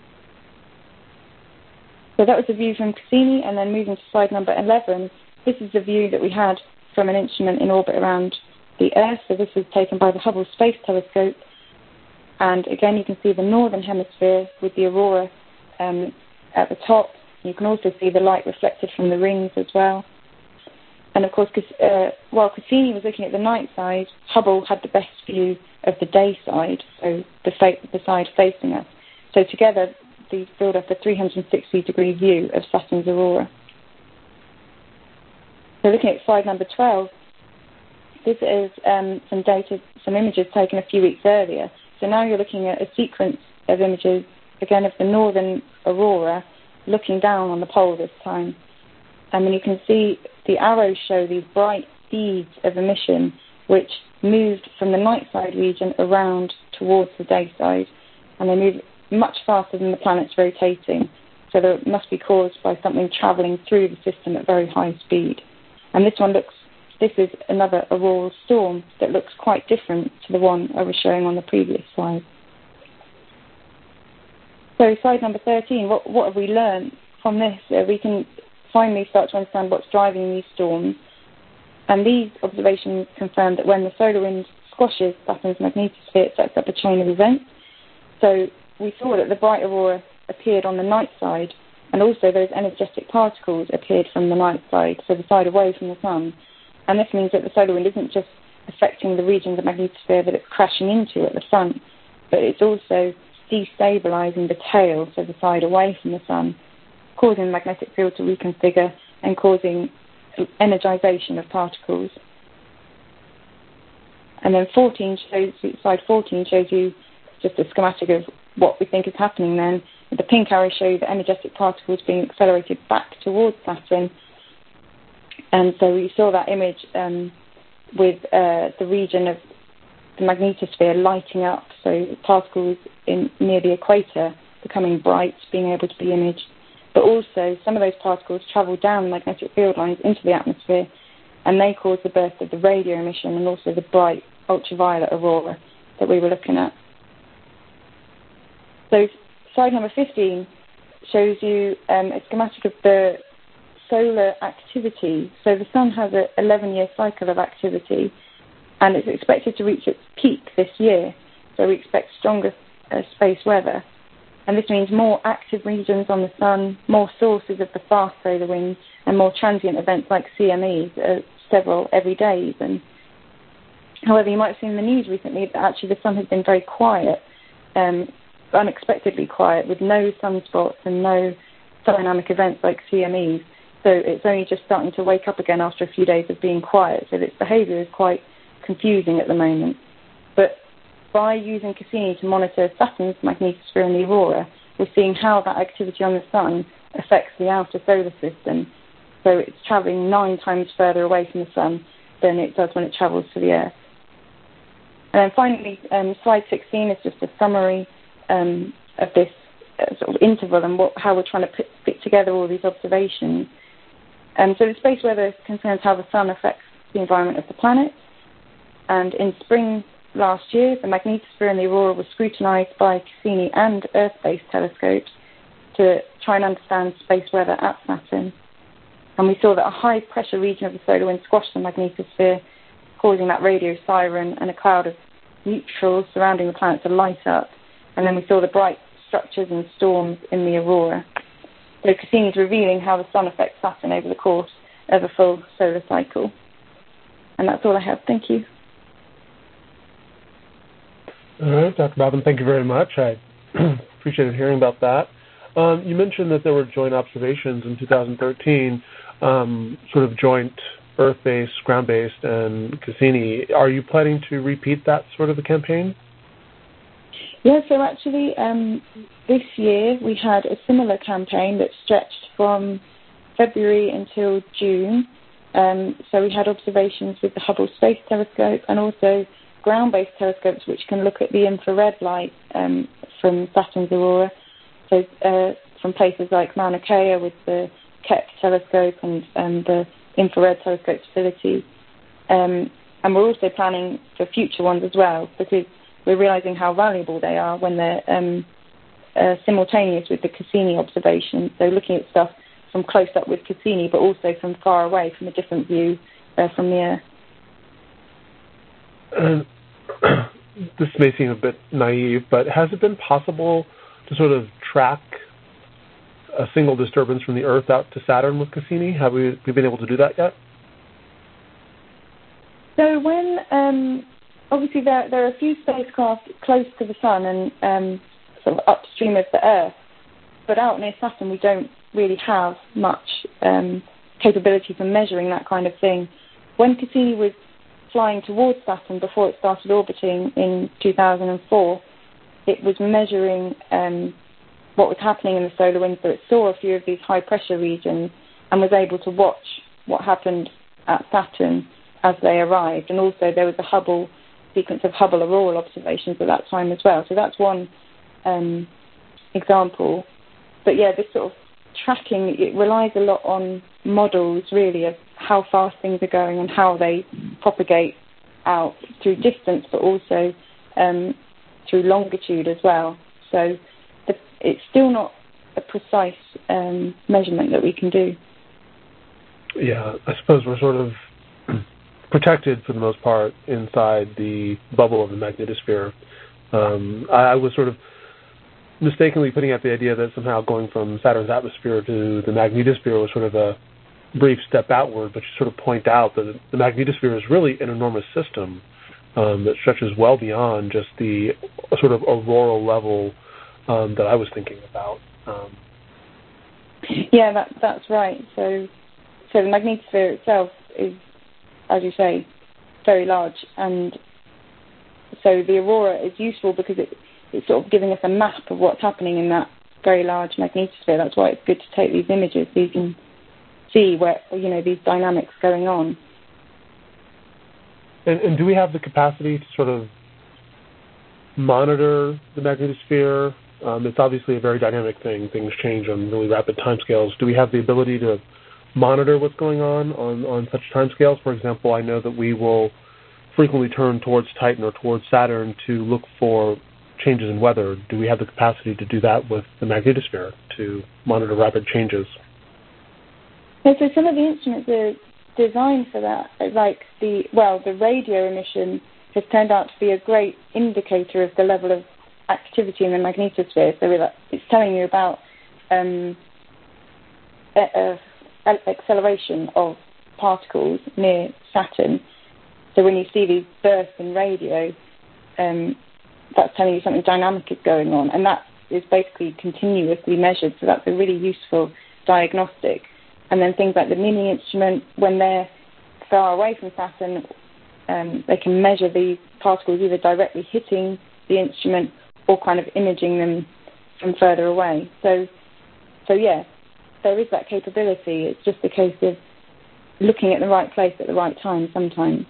So that was the view from Cassini, and then moving to slide number 11, this is the view that we had from an instrument in orbit around the Earth. So this was taken by the Hubble Space Telescope. And again, you can see the northern hemisphere with the aurora at the top. You can also see the light reflected from the rings as well. And of course, while Cassini was looking at the night side, Hubble had the best view of the day side, so the side facing us. So together, these build up a 360-degree view of Saturn's aurora. So looking at slide number 12, this is some images taken a few weeks earlier. So now you're looking at a sequence of images, again, of the northern aurora, looking down on the pole this time. And then you can see the arrows show these bright beads of emission which moved from the night side region around towards the day side. And they move much faster than the planet's rotating. So that must be caused by something travelling through the system at very high speed. And this is another auroral storm that looks quite different to the one I was showing on the previous slide. So slide number 13, what have we learned from this? We can finally start to understand what's driving these storms. And these observations confirm that when the solar wind squashes Saturn's magnetosphere, it sets up a chain of events. So we saw that the bright aurora appeared on the night side, and also those energetic particles appeared from the night side, so the side away from the sun. And this means that the solar wind isn't just affecting the region of the magnetosphere that it's crashing into at the sun, but it's also destabilizing the tail, so the side away from the sun, causing the magnetic field to reconfigure and causing energization of particles. And then slide 14 shows you just a schematic of what we think is happening then. The pink arrows show the energetic particles being accelerated back towards Saturn. And so we saw that image with the region of the magnetosphere lighting up, so particles near the equator becoming bright, being able to be imaged. But also, some of those particles travel down the magnetic field lines into the atmosphere, and they cause the burst of the radio emission and also the bright ultraviolet aurora that we were looking at. So slide number 15 shows you a schematic of the solar activity. So the sun has an 11-year cycle of activity, and it's expected to reach its peak this year. So we expect stronger space weather. And this means more active regions on the sun, more sources of the fast solar wind, and more transient events like CMEs, several every day even. However, you might have seen in the news recently that actually the sun has been very quiet, unexpectedly quiet, with no sunspots and no dynamic events like CMEs. So it's only just starting to wake up again after a few days of being quiet. So its behaviour is quite confusing at the moment. But by using Cassini to monitor Saturn's magnetosphere and the aurora, we're seeing how that activity on the sun affects the outer solar system. So it's travelling 9 times further away from the sun than it does when it travels to the Earth. And then finally, slide 16 is just a summary of this sort of interval and how we're trying to fit together all these observations. So the space weather concerns how the sun affects the environment of the planet. And in spring last year, the magnetosphere and the aurora were scrutinized by Cassini and Earth-based telescopes to try and understand space weather at Saturn. And we saw that a high-pressure region of the solar wind squashed the magnetosphere, causing that radio siren and a cloud of neutrals surrounding the planet to light up. And then we saw the bright structures and storms in the aurora. So Cassini is revealing how the sun affects Saturn over the course of a full solar cycle. And that's all I have. Thank you. All right, Dr. Bobbin, thank you very much. I appreciated hearing about that. You mentioned that there were joint observations in 2013, sort of joint Earth-based, ground-based, and Cassini. Are you planning to repeat that sort of a campaign? Yeah, so actually this year we had a similar campaign that stretched from February until June. So we had observations with the Hubble Space Telescope and also ground-based telescopes which can look at the infrared light from Saturn's aurora. So from places like Mauna Kea with the Keck telescope and the infrared telescope facility. And we're also planning for future ones as well, because we're realizing how valuable they are when they're simultaneous with the Cassini observation. So looking at stuff from close up with Cassini, but also from far away, from a different view from the Earth. This may seem a bit naive, but has it been possible to sort of track a single disturbance from the Earth out to Saturn with Cassini? Have we been able to do that yet? So when, obviously there are a few spacecraft close to the Sun and sort of upstream of the Earth, but out near Saturn we don't really have much capability for measuring that kind of thing. When Cassini was flying towards Saturn before it started orbiting in 2004, it was measuring what was happening in the solar wind, so it saw a few of these high-pressure regions and was able to watch what happened at Saturn as they arrived. And also there was a sequence of Hubble auroral observations at that time as well. So that's one example. But yeah, this sort of tracking, it relies a lot on models, really, of how fast things are going and how they propagate out through distance, but also through longitude as well. So it's still not a precise measurement that we can do. Yeah, I suppose we're sort of protected for the most part inside the bubble of the magnetosphere. I was sort of mistakenly putting out the idea that somehow going from Saturn's atmosphere to the magnetosphere was sort of a brief step outward, but you sort of point out that the magnetosphere is really an enormous system that stretches well beyond just the sort of auroral level that I was thinking about. Yeah, that's right. So the magnetosphere itself is, as you say, very large, and so the aurora is useful because it's sort of giving us a map of what's happening in that very large magnetosphere. That's why it's good to take these images so you can see where, these dynamics going on. And do we have the capacity to sort of monitor the magnetosphere? It's obviously a very dynamic thing. Things change on really rapid timescales. Do we have the ability to monitor what's going on such timescales? For example, I know that we will frequently turn towards Titan or towards Saturn to look for changes in weather. Do we have the capacity to do that with the magnetosphere, to monitor rapid changes? Yeah, so some of the instruments are designed for that, like the radio emission has turned out to be a great indicator of the level of activity in the magnetosphere. So it's telling you about acceleration of particles near Saturn. So when you see these bursts in radio, that's telling you something dynamic is going on, and that is basically continuously measured. So that's a really useful diagnostic. And then things like the Mini instrument, when they're far away from Saturn, they can measure these particles either directly hitting the instrument or kind of imaging them from further away. So yeah, there is that capability. It's just a case of looking at the right place at the right time sometimes.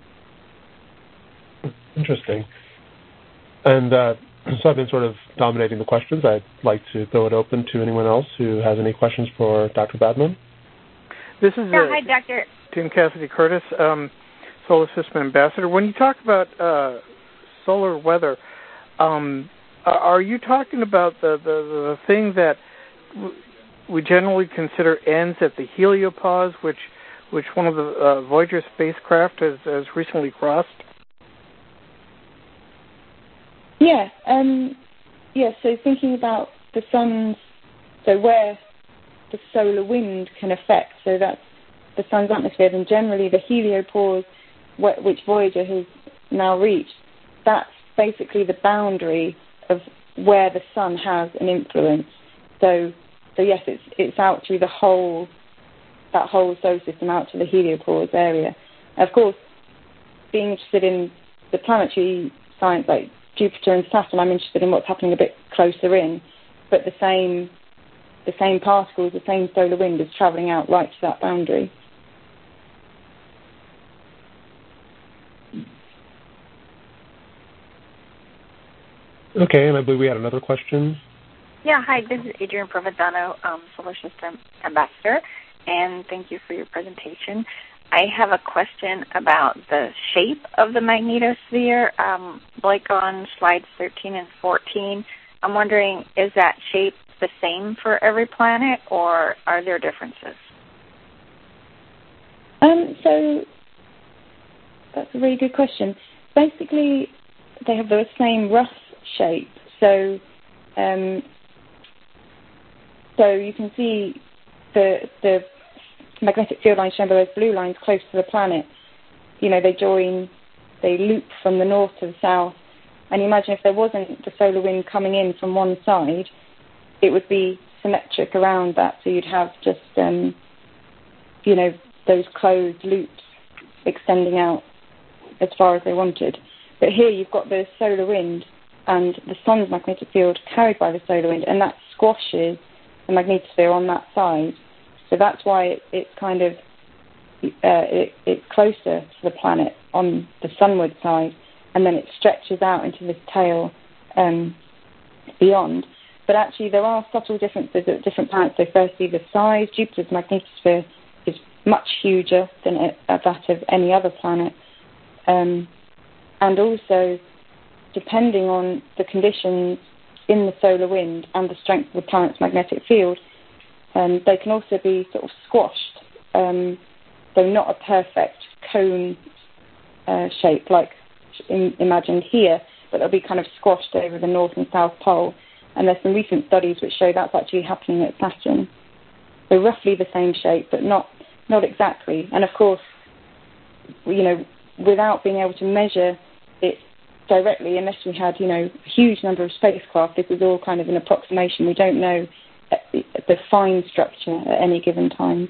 Interesting. And so I've been sort of dominating the questions. I'd like to throw it open to anyone else who has any questions for Dr. Badman. This is hi, Doctor. Tim Cassidy Curtis, Solar System Ambassador. When you talk about solar weather, are you talking about the thing that we generally consider ends at the heliopause, which one of the Voyager spacecraft has recently crossed? Yeah. So thinking about the sun's, so where the solar wind can affect, so that's the sun's atmosphere, and generally the heliopause, which Voyager has now reached, that's basically the boundary of where the sun has an influence. So yes, it's out through that whole solar system, out to the heliopause area. Of course, being interested in the planetary science like Jupiter and Saturn, I'm interested in what's happening a bit closer in, but the same particles, the same solar wind is travelling out right to that boundary. Okay, and I believe we had another question. Yeah, hi, this is Adrian Provenzano, Solar System Ambassador, and thank you for your presentation. I have a question about the shape of the magnetosphere, like on slides 13 and 14. I'm wondering, is that shape the same for every planet, or are there differences? So that's a really good question. Basically, they have the same rough shape. So you can see the magnetic field lines shown by those blue lines close to the planet. they loop from the north to the south. And imagine if there wasn't the solar wind coming in from one side, it would be symmetric around that. So you'd have just, those closed loops extending out as far as they wanted. But here you've got the solar wind and the sun's magnetic field carried by the solar wind, and that squashes the magnetosphere on that side. So that's why it's kind of it's closer to the planet on the sunward side, and then it stretches out into this tail beyond. But actually there are subtle differences at different planets. So firstly, the size. Jupiter's magnetosphere is much huger than that of any other planet. And also, depending on the conditions in the solar wind and the strength of the planet's magnetic field, they can also be sort of squashed. So not a perfect cone shape like imagined here, but they'll be kind of squashed over the North and South Pole. And there's some recent studies which show that's actually happening at Saturn. So roughly the same shape, but not exactly. And of course, without being able to measure it directly, unless we had, a huge number of spacecraft, this is all kind of an approximation. We don't know the fine structure at any given time.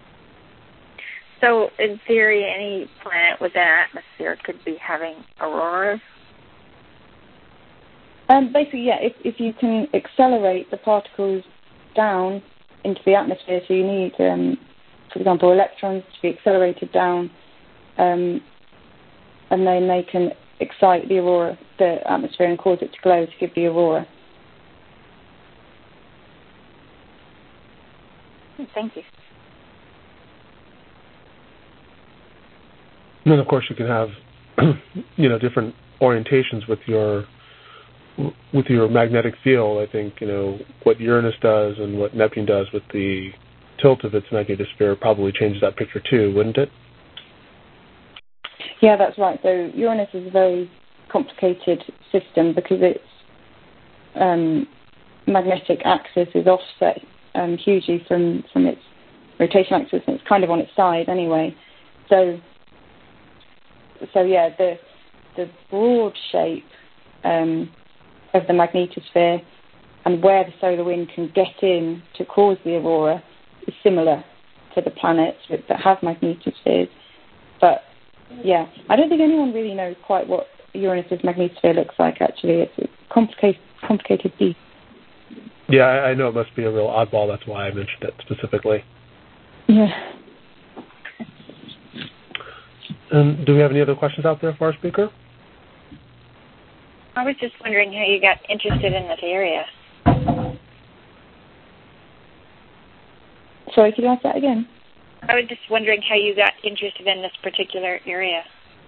So, in theory, any planet with an atmosphere could be having auroras? Basically, yeah, if you can accelerate the particles down into the atmosphere, so you need, for example, electrons to be accelerated down, and then they can excite the aurora, the atmosphere, and cause it to glow to give the aurora. Thank you. And then, of course, you can have, different orientations with your magnetic field. I think, what Uranus does and what Neptune does with the tilt of its magnetosphere probably changes that picture too, wouldn't it? Yeah, that's right. So Uranus is a very complicated system because its magnetic axis is offset hugely from its rotation axis, and it's kind of on its side anyway. So yeah, the broad shape of the magnetosphere and where the solar wind can get in to cause the aurora is similar to the planets that have magnetospheres. But yeah, I don't think anyone really knows quite what Uranus's magnetosphere looks like, actually. It's a complicated beast. Yeah, I know it must be a real oddball. That's why I mentioned it specifically. Yeah. Do we have any other questions out there for our speaker? I was just wondering how you got interested in this area. Sorry, could you ask that again? I was just wondering how you got interested in this particular area.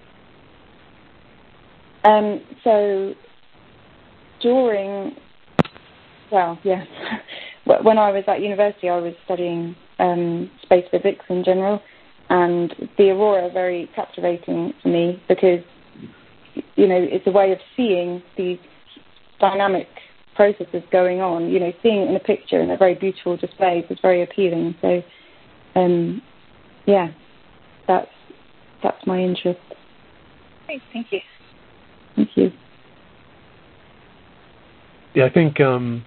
So when I was at university, I was studying space physics in general, and the aurora are very captivating for me because, it's a way of seeing these dynamic processes going on. Seeing it in a picture in a very beautiful display was very appealing. So, that's my interest. Great, thank you. Thank you. Yeah, I think,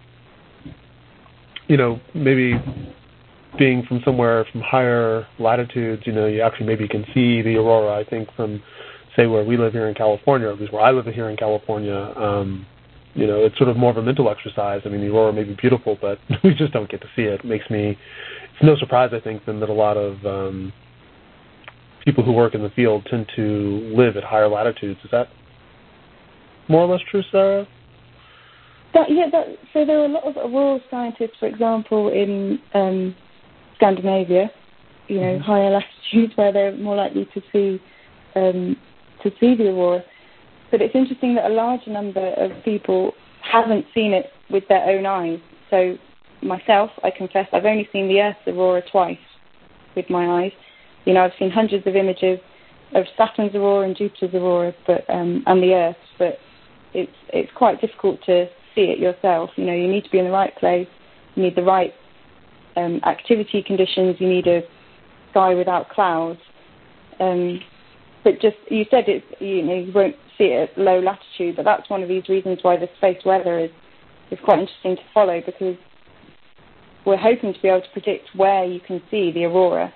maybe being from somewhere from higher latitudes, you actually maybe can see the aurora. I think from, say, where we live here in California, or at least where I live here in California, it's sort of more of a mental exercise. I mean, the aurora may be beautiful, but we just don't get to see it. It's no surprise, I think, then that a lot of people who work in the field tend to live at higher latitudes. Is that more or less true, Sarah? So there are a lot of auroral scientists, for example, in Scandinavia, higher latitudes where they're more likely to see the aurora. But it's interesting that a large number of people haven't seen it with their own eyes. So myself, I confess, I've only seen the Earth's aurora twice with my eyes. I've seen hundreds of images of Saturn's aurora and Jupiter's aurora, and the Earth's, but it's quite difficult to see it yourself. You need to be in the right place. You need the right activity conditions. You need a sky without clouds. But just, you said it's, you won't see it at low latitude, but that's one of these reasons why the space weather is quite interesting to follow, because we're hoping to be able to predict where you can see the aurora.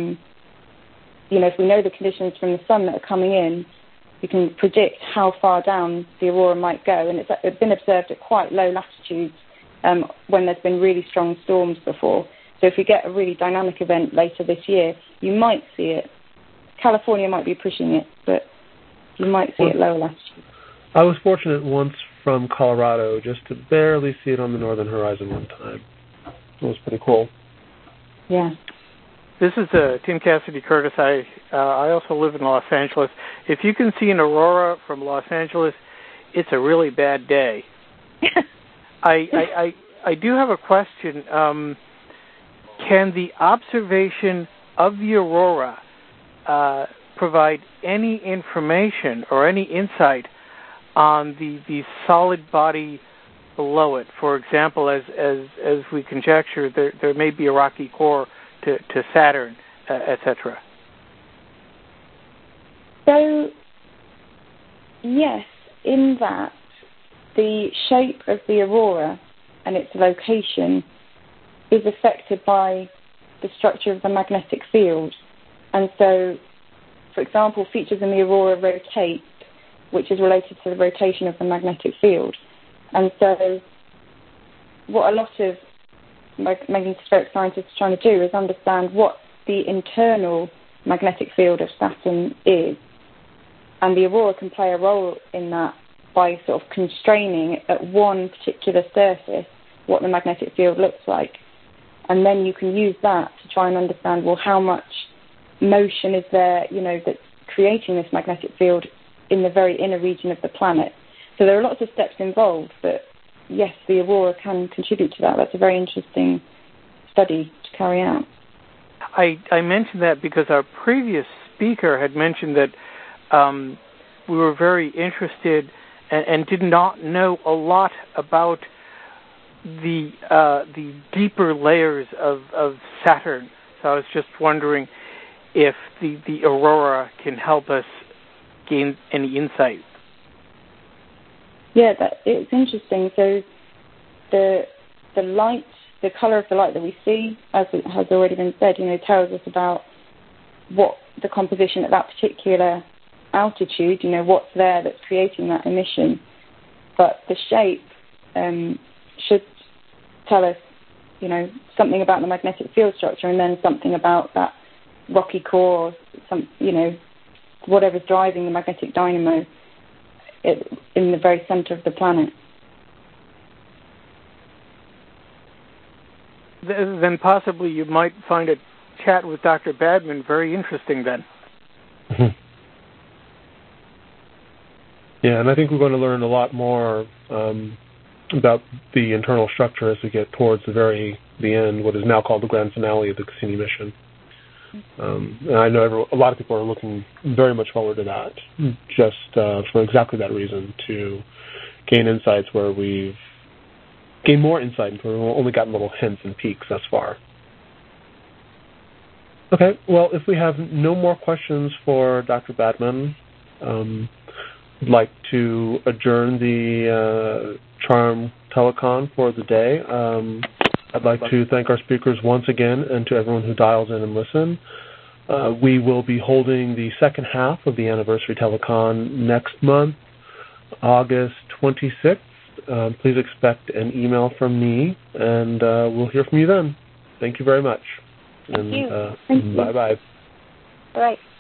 If we know the conditions from the sun that are coming in, we can predict how far down the aurora might go, and it's been observed at quite low latitudes when there's been really strong storms before. So if we get a really dynamic event later this year, you might see it. California might be pushing it, but you might see it lower latitude. I was fortunate once from Colorado just to barely see it on the northern horizon one time. It was pretty cool. Yeah. This is Tim Cassidy Curtis. I also live in Los Angeles. If you can see an aurora from Los Angeles, it's a really bad day. I do have a question. Can the observation of the aurora provide any information or any insight on the solid body below it? For example, as we conjecture, there may be a rocky core to Saturn, etc. So, yes, in that the shape of the aurora and its location is affected by the structure of the magnetic field. And so, for example, features in the aurora rotate, which is related to the rotation of the magnetic field. And so what a lot of magnetospheric scientists are trying to do is understand what the internal magnetic field of Saturn is. And the aurora can play a role in that by sort of constraining at one particular surface what the magnetic field looks like. And then you can use that to try and understand, well, how much motion is there, that's creating this magnetic field in the very inner region of the planet. So there are lots of steps involved, but yes, the aurora can contribute to that. That's a very interesting study to carry out. I mentioned that because our previous speaker had mentioned that we were very interested and did not know a lot about the deeper layers of Saturn. So I was just wondering if the aurora can help us gain any insight. Yeah, it's interesting. So the light, the color of the light that we see, as it has already been said, tells us about what the composition at that particular altitude, what's there that's creating that emission. But the shape should tell us, something about the magnetic field structure, and then something about that rocky core, whatever's driving the magnetic dynamo in the very center of the planet. Then possibly you might find a chat with Dr. Badman very interesting then. Yeah, and I think we're going to learn a lot more about the internal structure as we get towards the end, what is now called the grand finale of the Cassini mission. And I know a lot of people are looking very much forward to that, just for exactly that reason, to gain insights where we've gained more insight and we've only gotten little hints and peeks thus far. Okay, well, if we have no more questions for Dr. Badman, I'd like to adjourn the Charm Telecon for the day. I'd like to thank our speakers once again and to everyone who dials in and listen. We will be holding the second half of the anniversary telecon next month, August 26th. Please expect an email from me, and we'll hear from you then. Thank you very much. Thank you. Bye-bye. All right.